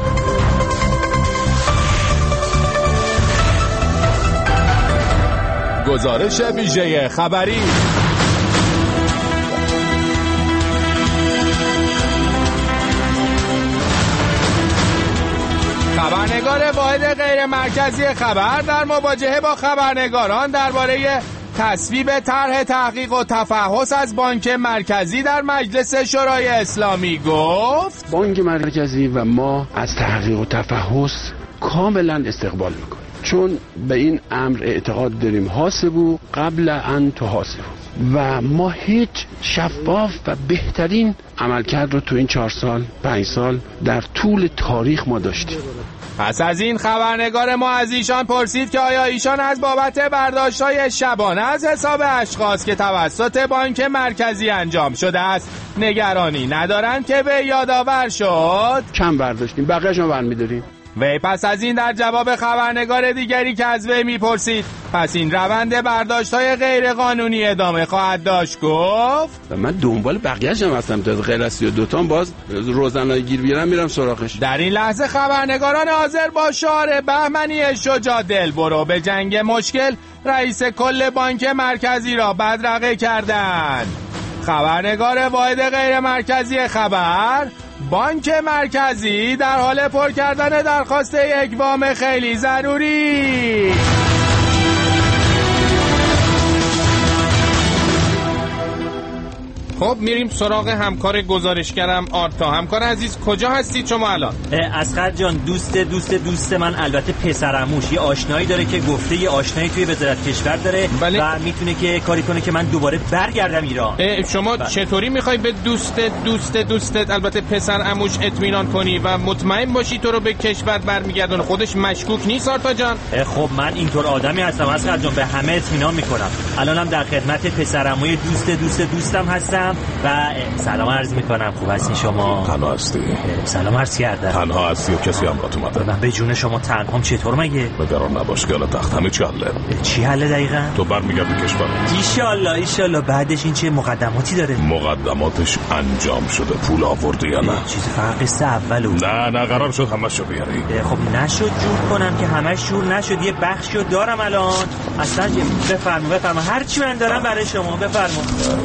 گزارش ویژه خبری. خبرنگار واحد غیر مرکزی خبر در مواجهه با خبرنگاران درباره تصویب طرح تحقیق و تفحص از بانک مرکزی در مجلس شورای اسلامی گفت بانک مرکزی و ما از تحقیق و تفحص کاملا استقبال میکنیم. چون به این امر اعتقاد داریم حاسبو قبل ان تحاسبو و ما هیچ شفاف و بهترین عملکرد رو تو این چهار سال پنج سال در طول تاریخ ما داشتیم. پس از این خبرنگار ما از ایشان پرسید که آیا ایشان از بابت برداشت‌های شبانه از حساب اشخاص که توسط بانک مرکزی انجام شده است نگرانی ندارند که به یادآور شد؟ کم برداشتیم، بقیه‌اش رو برمی‌داریم. وی پس از این در جواب خبرنگار دیگری که از وی میپرسید پس این روند برداشت‌های غیر قانونی ادامه خواهد داشت گفت من دنبال بقیه‌اش هم هستم تا غیر از سی و دو تا باز روزنای گیر بیارم میرم سراغش. در این لحظه خبرنگاران حاضر با شعار بهمنی شجاع دل برو به جنگ مشکل رئیس کل بانک مرکزی را بدرقه کردند. خبرنگار واحد غیر مرکزی خبر: بانک مرکزی در حال پر کردن درخواست یک وام خیلی ضروری. خب میریم سراغ همکار گزارشگرم آرتا. همکار عزیز کجا هستی شما الان؟ اسقر جان، دوست دوست دوست من البته پسرعموش یه آشنایی داره که گفته یه آشنایی توی وزارت کشور داره بله. و میتونه که کاری کنه که من دوباره برگردم ایران. شما بله. چطوری میخوای به دوست دوست دوستت البته پسرعموش اطمینان کنی و مطمئن باشی تو رو به کشور برمیگردونه؟ خودش مشکوک نیست آرتا جان؟ خب من اینطور آدمی هستم اسقر جان، به همه اطمینان میکنم. الانم در خدمت پسرعموی دوست دوست دوستم هستم و سلام عرض میکنم. خوب هستی شما؟ تنها هستی؟ سلام عرض کردم. تنها هستی و کسی هم رات اومده؟ من به جون شما تنهام. چطور مگه؟ نگران نباش که الان تخت همه چی حله. چی حله دقیقا؟ تو برمیگردی کشور. ایشالله ایشالله. بعدش این چه مقدماتی داره؟ مقدماتش انجام شده. پول آوردی یا نه؟ چیز فقط قصه اولو. نه نه قرار شد همش رو بیاری. خب نشد جور کنم که همش جور نشد. یه بخشو دارم الان. اصلا بفرما بفرما هر چی من دارم برای شما بفرما.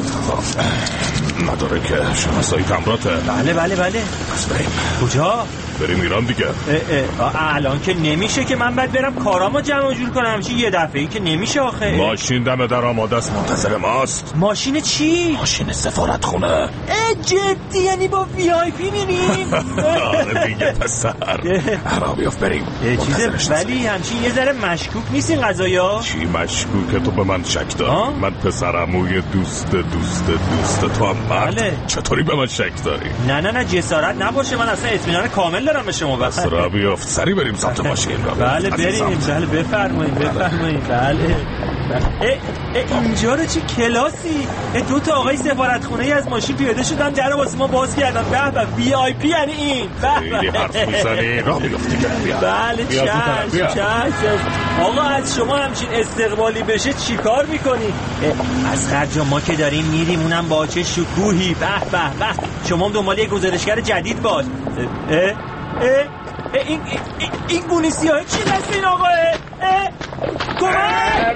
نداره که شناسایی تمراته. بله بله بله. پس بریم. کجا؟ بریم ایران دیگه. اه اه الان که نمیشه که من باید برم کارامو جمع جور کنم. همچین یه دفعه‌ای که نمیشه آخه. ماشین دم در آماده است منتظر ماست. ماشین چی؟ ماشین سفارت خونه. اه جدی یعنی با وی آی پی میریم؟ آره دیگه پسر. را بیاف بریم. چیزه ولی همچین یه ذره مشکوک نیست این قضایا؟ چی مشکوکه؟ تو به من شک داری؟ من پسرعموی دوست دوست دوست تو هم مرد. بله. چطوری به من شک داری؟ نه نه نه جسارت نباشه، من اصلا اطمینان کامل دارم به شما. بس را بیافت سری بریم سمت ماشین. بله بریم. بله بفرمایید بفرمایید. بله اینجا رو چه کلاسی. دو تا آقای سفارتخونه ای از ماشین پیاده شدن در واسه ما باز کردن. به به وی آی پی یعنی این. خیلی حرف میزنی. راه بیافتی که بله چشم چشم. آقا از شما همچین استقبالی بشه چی کار میکنی؟ اسقر جان ما که داریم میریم اونم با چه شکوهی. به به به. شما هم دنبال یه گزارشگر جدید باش. اه اه اه این این گونی سیاهی چی دست این آقاه؟ کمک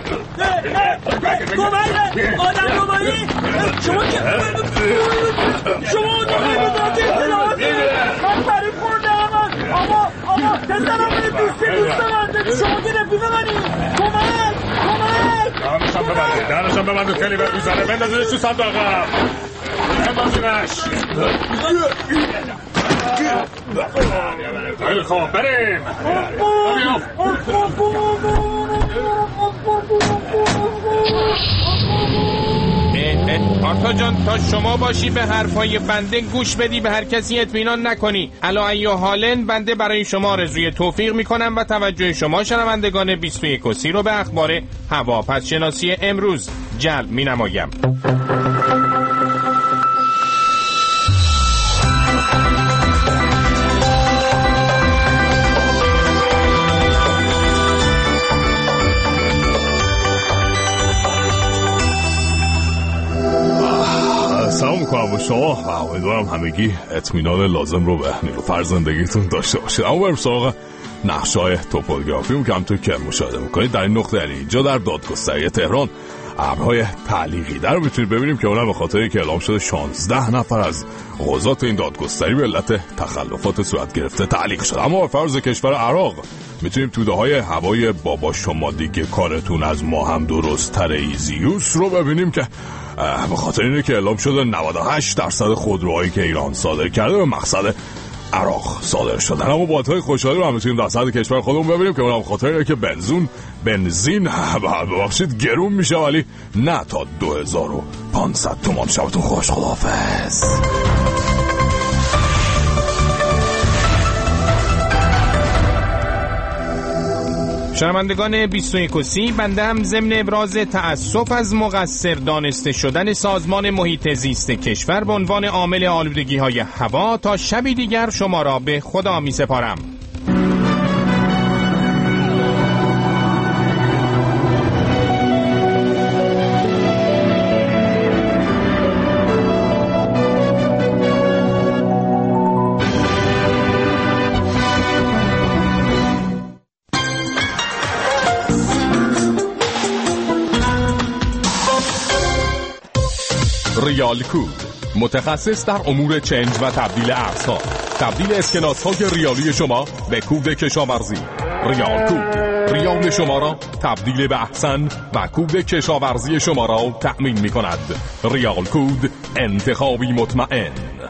کمک آدم روبایی. شما که شما نمایی بزرگی اطلاعاتی من برای خورده همه. آقا آقا پسرم به دوستی دوست من. شما که رفیق منی. کمک کمک. دانشم ببنده دانشم ببنده کلی به میزنه بندازیدش تو صندوق بندازینش. خیلی خوب بریم. آرتا جان تا شما باشی به حرفای بنده گوش بدی، به هر کسی اطمینان نکنی. الا ایو حالن بنده برای شما آرزوی توفیق میکنم و توجه شما شنوندگان بیست و یک و سی رو به اخبار هواپس شناسی امروز جلب مینمایم. سلام میکنم با شما و امیدوارم همگی اطمینان لازم رو به نیلوفر زندگیتون داشته باشید. اما بریم سراغ نقشه‌های توپوگرافی که همونطور که مشاهده میکنید در این نقطه، یعنی اینجا در دادگستری تهران، ابرهای تعلیقی در میتونید ببینیم که اونم به خاطری که اعلام شده شانزده نفر از قضات این دادگستری به علت تخلفات صورت گرفته تعلیق شد. اما به فرض کشور عراق میتونیم توده های هوای بابا شما دیگه کارتون از ما هم درست تر ایزیوس رو ببینیم که به خاطر اینه که اعلام شده نود و هشت درصد خودروهایی که ایران صادر کرده به مقصد عراق صادر شدن. اما باتهای خوشحالی رو هم میتونیم در سطح کشور خودمون ببینیم که اونم خاطر که بنزین بنزین ببخشید گرون میشه، ولی نه تا دو هزار و پانصد تومان. شبتون خوش، خداحافظ. شنوندگان بیست و یک و سی، بنده هم ضمن ابراز تأسف از مقصر دانسته شدن سازمان محیط زیست کشور به عنوان عامل آلودگی های هوا تا شبی دیگر شما را به خدا می سپارم. ریال کود، متخصص در امور چنج و تبدیل ارزها، تبدیل اسکناس‌های ریالی شما به کود کشاورزی. ریال کود ریال شما را تبدیل به احسن و کود کشاورزی شما را تأمین می کند. ریال کود، انتخابی مطمئن.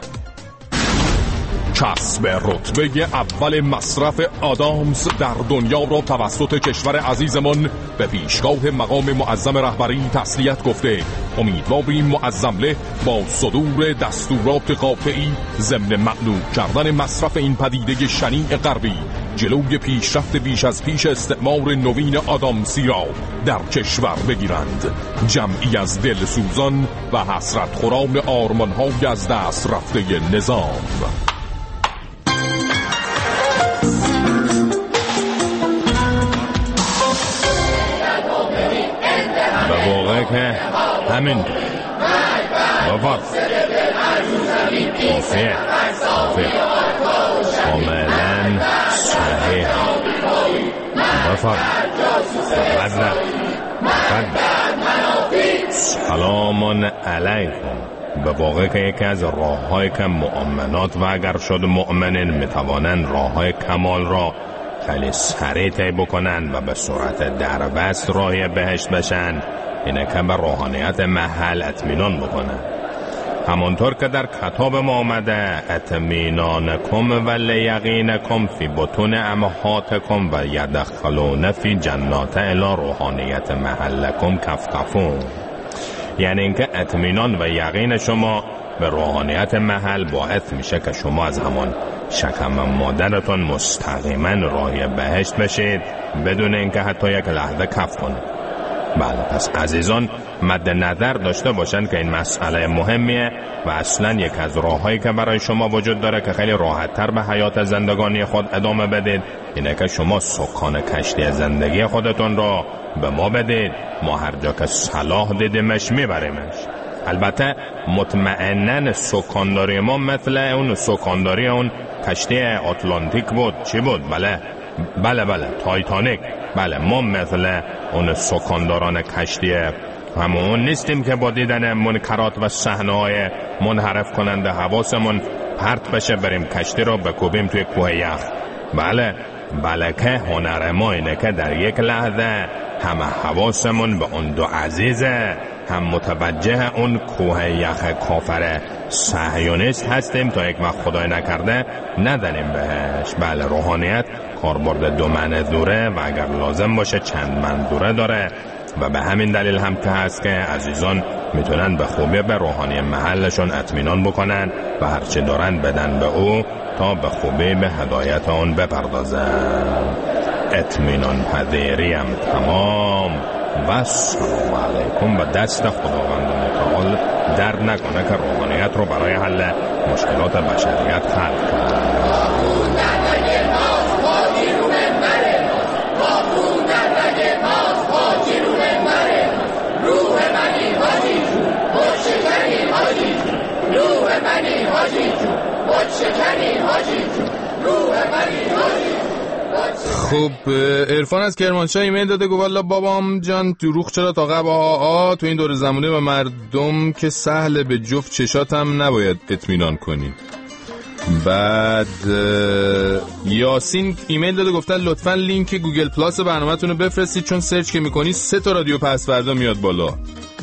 کسب رتبه اول مصرف آدامس در دنیا را توسط کشور عزیزمان به پیشگاه مقام معظم رهبری تسلیت گفته، امیدواریم معظمله با صدور دستورات قاطعی ضمن ممنوع کردن مصرف این پدیده شنیع غربی جلوی پیشرفت بیش از پیش استعمار نوین آدامسی را در کشور بگیرند. جمعی از دلسوزان و حسرت خوران آرمان‌های از دست رفته نظام. واقعا که همین بفر آفه آفه کاملا صحیح بفر بدن بدن سلام علیکم. به واقع که یکی از راه های که مؤمنات و اگر شد مؤمنین میتوانند راه های کمال را خیلی سریع طی بکنن و به صورت دربست راه بهشت بشن، اینه که به روحانیت محل اطمینان بکنن. همانطور که در کتاب ما آمده اطمینانکم و لیقینکم فی بطون امهاتکم و یدخلون فی جنات الی روحانیت محلکم کفکفون، یعنی اینکه اطمینان و یقین شما به روحانیت محل باعث میشه که شما از همان شکم مادرتون مستقیما راه بهشت بشید بدون اینکه حتی یک لحظه کف کنید. بله، پس عزیزان مد نظر داشته باشن که این مسئله مهمیه و اصلا یک از راههایی که برای شما وجود داره که خیلی راحت تر به حیات زندگانی خود ادامه بدید اینه که شما سکان کشتی زندگی خودتون را به ما بدید. ما هر جا که صلاح دیدیمش میبریمش. البته مطمئنن سکانداری ما مثل اون سکانداری اون کشتی آتلانتیک بود. چی بود؟ بله بله بله تایتانیک. بله، ما مثل اون سکانداران کشتی همون نیستیم که با دیدن منکرات و صحنه‌های منحرف کننده حواسمون پرت بشه بریم کشتی رو بکوبیم توی کوه یخ. بله بله که هنر ما اینه که در یک لحظه همه حواسمون به اون دو عزیزه، هم متوجه اون کوه یخ کافر صهیونیست هستیم تا یک وقت خدای نکرده ندنیم بهش. بله، روحانیت کاربرد دو منظوره و اگر لازم باشه چند منظوره داره و به همین دلیل هم که هست که عزیزان میتونن به خوبی به روحانی محلشون اطمینان بکنن و هرچی دارن بدن به او تا به خوبی به هدایت اون بپردازن. اطمینان پذیریم تمام و سلام علیکم و دست خداوند متعال در نکنه که روحانیت رو برای حل مشکلات بشریت خلق کنه. خب عرفان از کرمانشاه ایمیل داده گفت والا بابام جان دروغ چرا تا قبل آ تو این دور زمونه و مردم که سهل به جفت چشاتم نباید اطمینان کنید. بعد یاسین ایمیل داده گفتن لطفاً لینک گوگل پلاس برنامه‌تون رو بفرستید چون سرچ که می‌کنی سه تا رادیو پس فردا میاد بالا.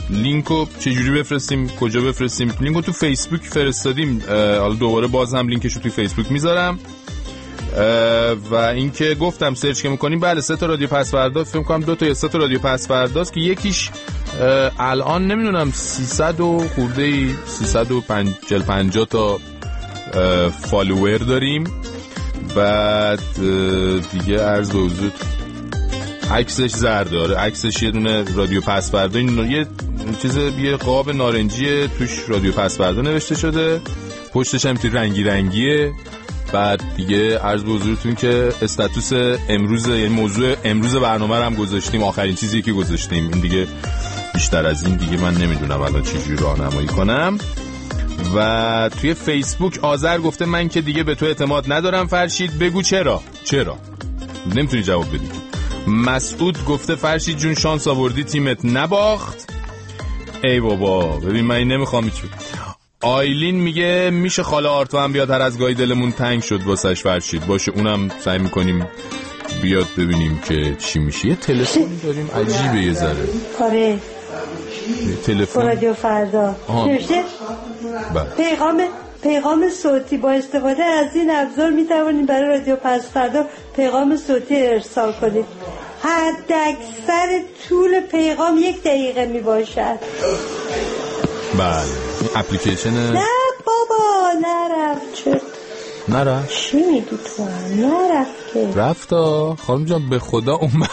لینکو چجوری بفرستیم، کجا بفرستیم؟ لینکو تو فیسبوک فرستادیم، حالا دوباره باز هم لینکشو تو فیسبوک میذارم. و اینکه گفتم سرچ که میکنیم بله سه تا رادیو پس فردا، فکر کنم دو تا یا سه تا رادیو پس فرداست که یکیش الان نمیدونم سیصد و خورده ای سیصد و پنجاه تا فالوور داریم. بعد دیگه عرض به حضور عکسش زرد داره، عکسش یه دونه رادیو پس فردا، این یه چیز یه قاب نارنجیه توش رادیو پس فردا نوشته شده، پشتش هم رنگی رنگیه. بعد دیگه عرض به حضورتون که استاتوس امروز، یعنی موضوع امروز برنامه رو هم گذاشتیم، آخرین چیزی که گذاشتیم. این دیگه بیشتر از این دیگه من نمیدونم الان چجوری راهنمایی کنم. و توی فیسبوک آذر گفته من که دیگه به تو اعتماد ندارم فرشید، بگو چرا؟ چرا؟ نمیتونی جواب بدی. مسعود گفته فرشید جون شانس آوردی تیمت نباخت. ای بابا ببین من این نمیخوام هیچ. آیلین میگه میشه خاله آرتو هم بیاد، هر از گاهی دلمون تنگ شد واسش فرشید. باشه اونم سعی میکنیم بیاد ببینیم که چی میشه. یه تلفنی داریم عجیبه یه ذره. آره تلفن رادیو فردا نوشته پیغام پیغام صوتی با استفاده از این ابزار میتوانید برای رادیو پس فردا پیغام صوتی ارسال کنید. حد اکثر طول پیغام یک دقیقه میباشد. بله این اپلیکیشن. نه بابا نرفت. چه نرفت؟ چی میگی تو؟ نرفت که رفتا خانم جان، به خدا اومد.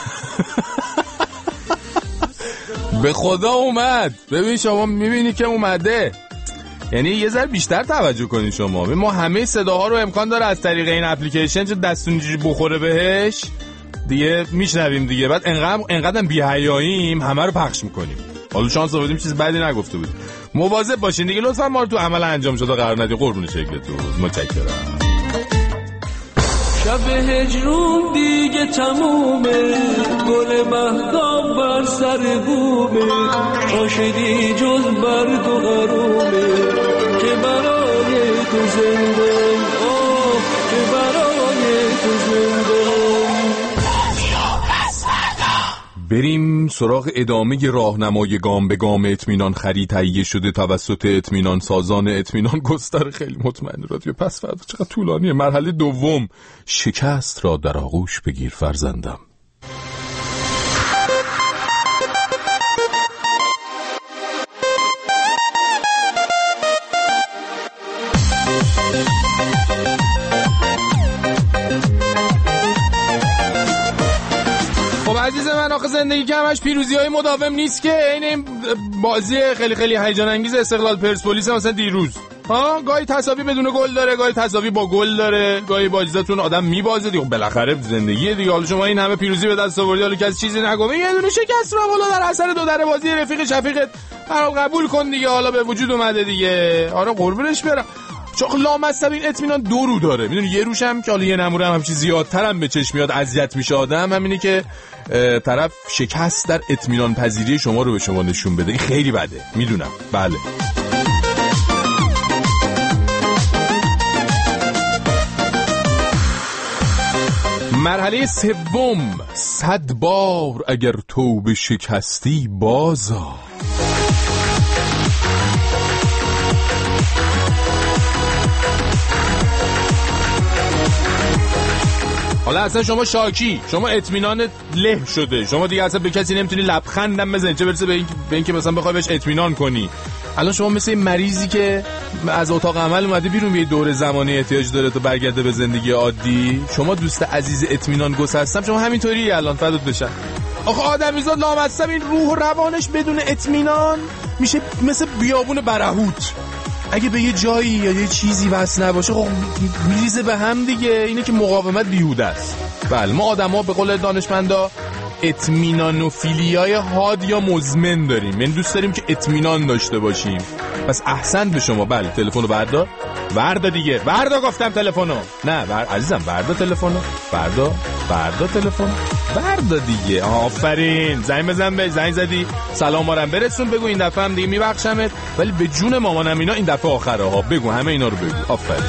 به خدا اومد. ببین شما میبینی که اومده، یعنی یه ذره بیشتر توجه کنین شما. ما همه صداها رو امکان داره از طریق این اپلیکیشن چه دستون اینجوری بخوره بهش دیگه میشنویم دیگه. بعد انقدر انقدرم بی‌حیاییم همه رو پخش میکنیم. حالا شانس آوردیم چیز بدی نگفته بود. مواظب باشین دیگه لطفا، ما رو تو عمل انجام شده قرار ندید. قربون شکلتون، متشکرم. شب هجرون دیگه تمومه، گل مهدام بر سر بومه، آشدی جز برگ و غرومه که برای تو زنده، آه که برای تو زنده. بریم سراغ ادامه راهنمای گام به گام اطمینان خرید تهیه شده توسط اطمینان سازان اطمینان گستر. خیلی مطمئن رادیو پس فردا چقدر طولانیه. مرحله دوم، شکست را در آغوش بگیر فرزندم. عزیز من آخه زندگی که همش پیروزی های مداوم نیست که. این بازی خیلی خیلی هیجان انگیز استقلال پرسپولیس مثلا دیروز ها، گاهی تساوی بدون گل داره، گاهی تساوی با گل داره، گاهی باجزتون آدم میبازه دیگه. بالاخره زندگی دیگه. حالا شما این همه پیروزی به دست آوردی، حالا کسی چیزی نگه، یه دونه شکست رو والا در اثر دو در بازی رفیق شفیقت برام قبول کن دیگه. حالا به وجود اومده دیگه. آره قربونش برم. چون لامصب این اطمینان دو رو داره، میدونی یه روش هم که حالا یه نموره هم همچین زیادتر هم به چشم میاد اذیت میشه آدم، همینه که طرف شکست در اطمینان پذیری شما رو به شما نشون بده. این خیلی بده میدونم. بله مرحله سوم، صد بار اگر تو به شکستی بازا. حالا اصلا شما شاکی، شما اطمینان له شده، شما دیگه اصلا به کسی نمیتونی لبخندم بزنی، چه برسه به این به اینکه مثلا بخوای بهش اطمینان کنی. الان شما مثل این مریضی که از اتاق عمل اومده بیرون، یه دوره زمانی احتیاج داره تا برگرده به زندگی عادی. شما دوست عزیز اطمینان گسستم، شما همینطوری الان فدات بشن. آخه آدمیزاد لامصب این روح و روانش بدون اطمینان میشه مثل بیابون برهوت. اگه به یه جایی یا یه چیزی وصل نباشه خب میریزه به هم دیگه. اینه که مقاومت بیهوده است. بله ما آدما به قول دانشمندا اطمینانوفیلیای حاد یا مزمن داریم، یعنی دوست داریم که اطمینان داشته باشیم. پس احسن به شما. بله تلفن رو بردار بردار دیگه، بردار گفتم تلفنو. نه بر... عزیزم بردار تلفنو، بردار بردار تلفن بردار دیگه. آفرین. زنگ بزن به زنگ زدی سلامارم برسون، بگو این دفعه هم دیگه میبخشمت، ولی به جون مامانم اینا این دفعه آخره ها. بگو همه اینا رو بگو. آفرین.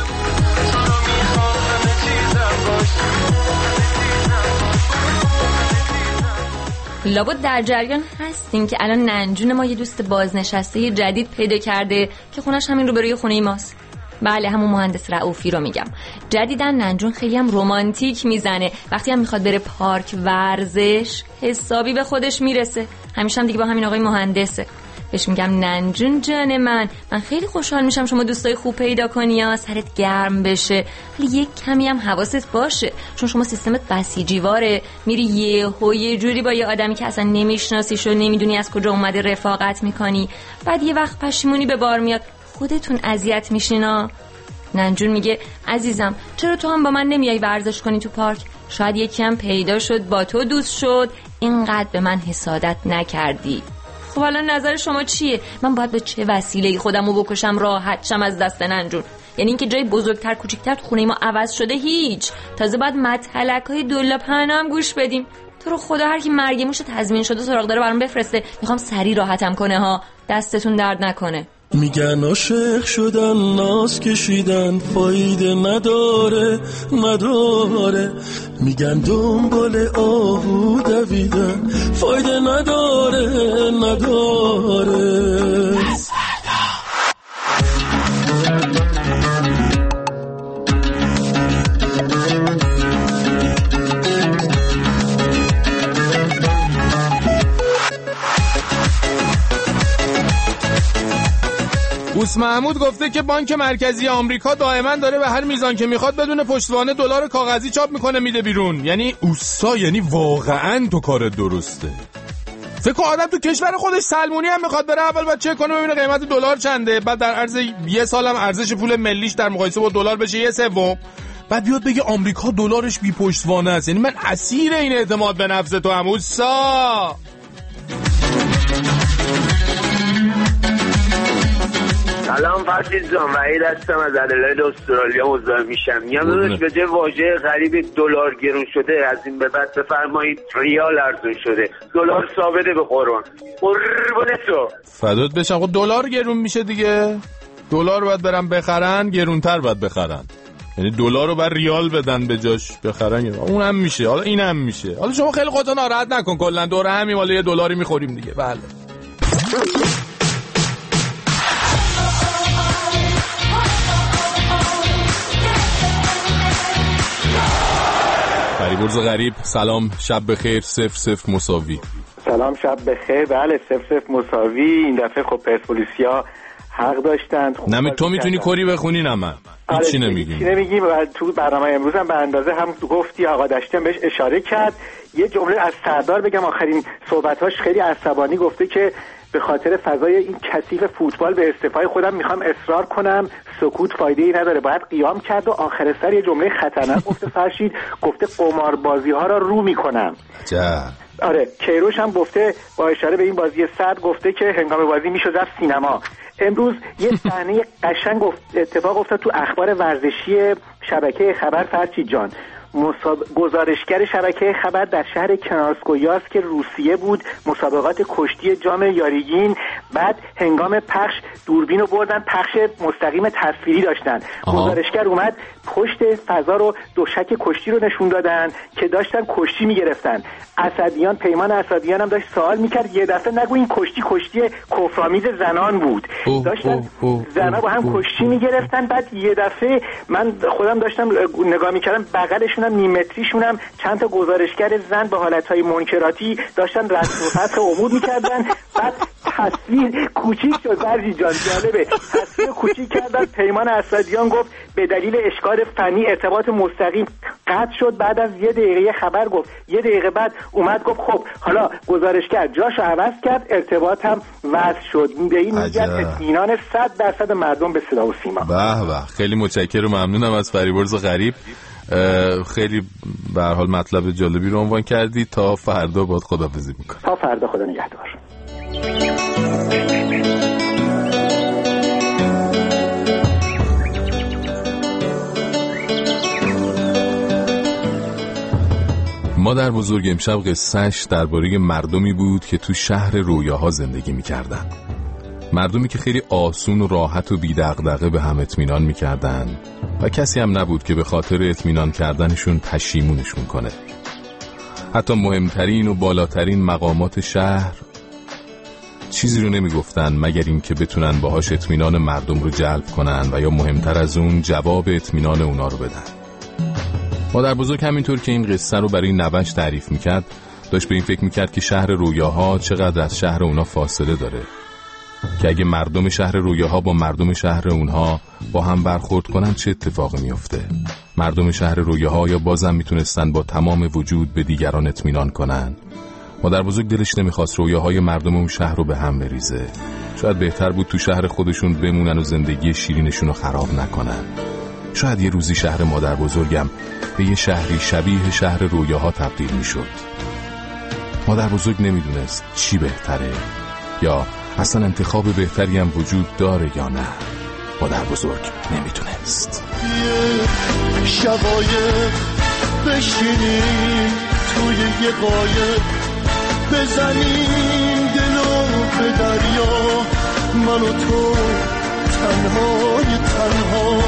لابد در جریان هستین که الان ننجون ما یه دوست بازنشسته جدید پیدا کرده که خونش همین روبروی خونه ماست. بله، همون مهندس رؤوفی رو میگم. جدیدن ننجون خیلی هم رمانتیک میزنه. وقتی هم میخواد بره پارک ورزش حسابی به خودش میرسه. همیشه هم دیگه با همین آقای مهندسه. بهش میگم ننجون جان من من خیلی خوشحال میشم شما دوستای خوب پیدا کنی یا سرت گرم بشه، ولی یک کمی هم حواست باشه، چون شما سیستمت بسیجیواره. میری یهو یه جوری با یه آدمی که اصلا نمیشناسیش و نمیدونی از کجا اومده رفاقت میکنی، بعد یه وقت پشیمونی به بار میاد، خودتون اذیت میشینا. ننجون میگه عزیزم چرا تو هم با من نمیای ورزش کنی تو پارک؟ شاید یکی هم پیدا شد با تو دوست شد، اینقدر به من حسادت نکردی. خب حالا نظر شما چیه؟ من باید به چه وسیله‌ای خودمو بکشم راحت شم از دست ننجون؟ یعنی اینکه جای بزرگتر کوچیکتر تو خونه ما عوض شده هیچ، تازه بعد مطلقای دولا پهنا هم گوش بدیم. تو رو خدا هر کی مرگ موش تضمین شده سراغ داره برام بفرسته، میخوام سری راحتم کنه ها، دستتون درد نکنه. میگن عاشق شدن ناز کشیدن فایده نداره نداره، میگن دنبال آهو دویدن فایده نداره نداره. بوس محمود گفته که بانک مرکزی آمریکا دائما داره به هر میزان که میخواد بدون پشتوانه دلار کاغذی چاپ میکنه میده بیرون. یعنی اوسا، یعنی واقعا تو کار درسته. فکر کنم آدم تو کشور خودش سلمونی هم میخواد بره اول باید چک کنه ببینه قیمت دلار چنده، بعد در عرض یه سالم ارزش پول ملیش در مقایسه با دلار بشه یه سوم، بعد بیاد بگه آمریکا دلارش بی پشتوانه است. یعنی من اسیر این اعتماد به نفس تو هم اوسا. سلام فرشید جان، وحید هستم از ادلاید استرالیا مزاحم میشم. میام داداش به جای واژه غریب دلار گرون شده از این به بعد بفرمایید ریال ارزون شده، دلار ثابته به قرآن. قربون تو فدات بشم. خب دلار گرون میشه دیگه، دلار باید برن بخرن، گرونتر باید بخرن، یعنی دلار رو بر ریال بدن به جاش بخرن، اون هم میشه، حالا این هم میشه. حالا شما خیلی خودتو ناراحت نکن، کلا دور همیم حالا یه دلاری میخوریم دیگه. بله فریبرز غریب، سلام شب بخیر. صفر صفر مساوی. سلام شب بخیر. بله صفر صفر مساوی. این دفعه خب پرسپولیسیا حق داشتن. نه تو میتونی کری بخونی، نه من هیچی نمیگیم. هیچی نمیگیم. و تو برنامه امروز هم به اندازه هم گفتی آقا داشتم بهش اشاره کرد. یه جمله از سردار بگم، آخرین صحبتاش خیلی عصبانی گفته که به خاطر فضای این کثیف فوتبال به استعفای خودم میخوام اصرار کنم، سکوت فایده ای نداره، باید قیام کرد. و آخر سر یه جمله خطرناک گفته فرشید، گفته قماربازی ها را رو میکنم. جا. آره کیروش هم گفته با اشاره به این بازی صد گفته که هنگام بازی میشد رفت سینما. امروز یه صحنه قشنگ اتفاق افتاد تو اخبار ورزشی شبکه خبر فرشید جان. مساب... گزارشگر شبکه خبر در شهر کنارسکویاسک که روسیه بود مسابقات کشتی جام یاریگین، بعد هنگام پخش دوربین رو بردن پخش مستقیم تصویری داشتن. آها. گزارشگر اومد پشت فضا رو دوشک کشتی رو نشون دادن که داشتن کشتی میگرفتن. اسدیان، پیمان اسدیان هم داشت سوال میکرد یه دفعه نگو این کشتی کشتی کفرآمیز زنان بود. اوه داشتن زنا با هم کشتی میگرفتن. بعد یه دفعه من خودم داشتم نگاه میکردم بغلشون هم نیم متریشون هم چند تا گزارشگر زن به حالتهای منکراتی داشتن رسم و فتح امور میکردن. بعد تصویر کوچیک شد برجی جان، جالبه تصویر کوچیک کردن. پیمان اسدیان گفت به دلیل اشکال فنی ارتباط مستقیم قطع شد. بعد از یه دقیقه خبر گفت، یه دقیقه بعد اومد گفت خب حالا گزارشگر جاشو عوض کرد، ارتباط هم وصل شد. به این میگن اطمینان صد درصد مردم به صدا و سیما. به به خیلی متشکرم و ممنونم از فریبرز غریب. خیلی به هر حال مطلب جالبی رو عنوان کردی. تا فردا باید خداحافظی میکنم. تا فردا، خدا نگهدار. مادر بزرگ امشب قصه‌اش درباره مردمی بود که تو شهر رویاها زندگی میکردن. مردمی که خیلی آسون و راحت و بی دغدغه به هم اطمینان میکردن و کسی هم نبود که به خاطر اطمینان کردنشون پشیمونشون کنه. حتی مهمترین و بالاترین مقامات شهر چیزی رو نمیگفتن مگر این که بتونن باهاش اطمینان مردم رو جلب کنن و یا مهمتر از اون جواب اطمینان اونا رو بدن. مادر بزرگ همینطور که این قصه رو برای نوش تعریف میکرد داشت به این فکر میکرد که شهر رویاها چقدر از شهر اونا فاصله داره، که اگه مردم شهر رویاها با مردم شهر اونها با هم برخورد کنن چه اتفاقی میفته. مردم شهر رویاها یا بازم میتونستن با تمام وجود به دیگران اطمینان کنن. مادر بزرگ دلش نمیخواست رویاهای مردم اون شهر رو به هم بریزه. شاید بهتر بود تو شهر خودشون بمونن و زندگی شیرینشون رو خراب نکنن. شاید یه روزی شهر مادر بزرگم به یه شهری شبیه شهر رویاها تبدیل میشد. مادر بزرگ نمیدونست چی بهتره یا اصلا انتخاب بهتری هم وجود داره یا نه. مادر بزرگ نمیدونست. یه شبایه بشینی توی یه قایق بزنیم دلو به دریا، من و تو تنهای تنها.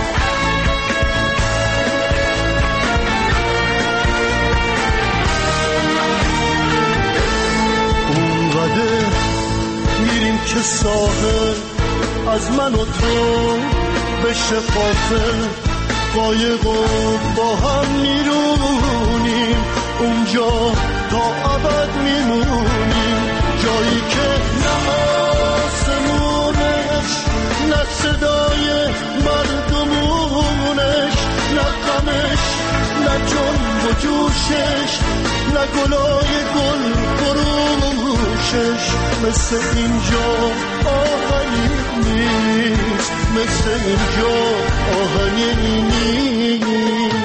اونقدر میریم که ساحل از من و تو بشه غافل، قایق و با هم میرونیم اونجا تا ابد میمونیم، جایی که نه آسمونش نه صدای مردمونش نه غمش نه جنب و جوشش نه گلای گل فروشش، مثل اینجا آهنی نیست، مثل اینجا آهنی نیست.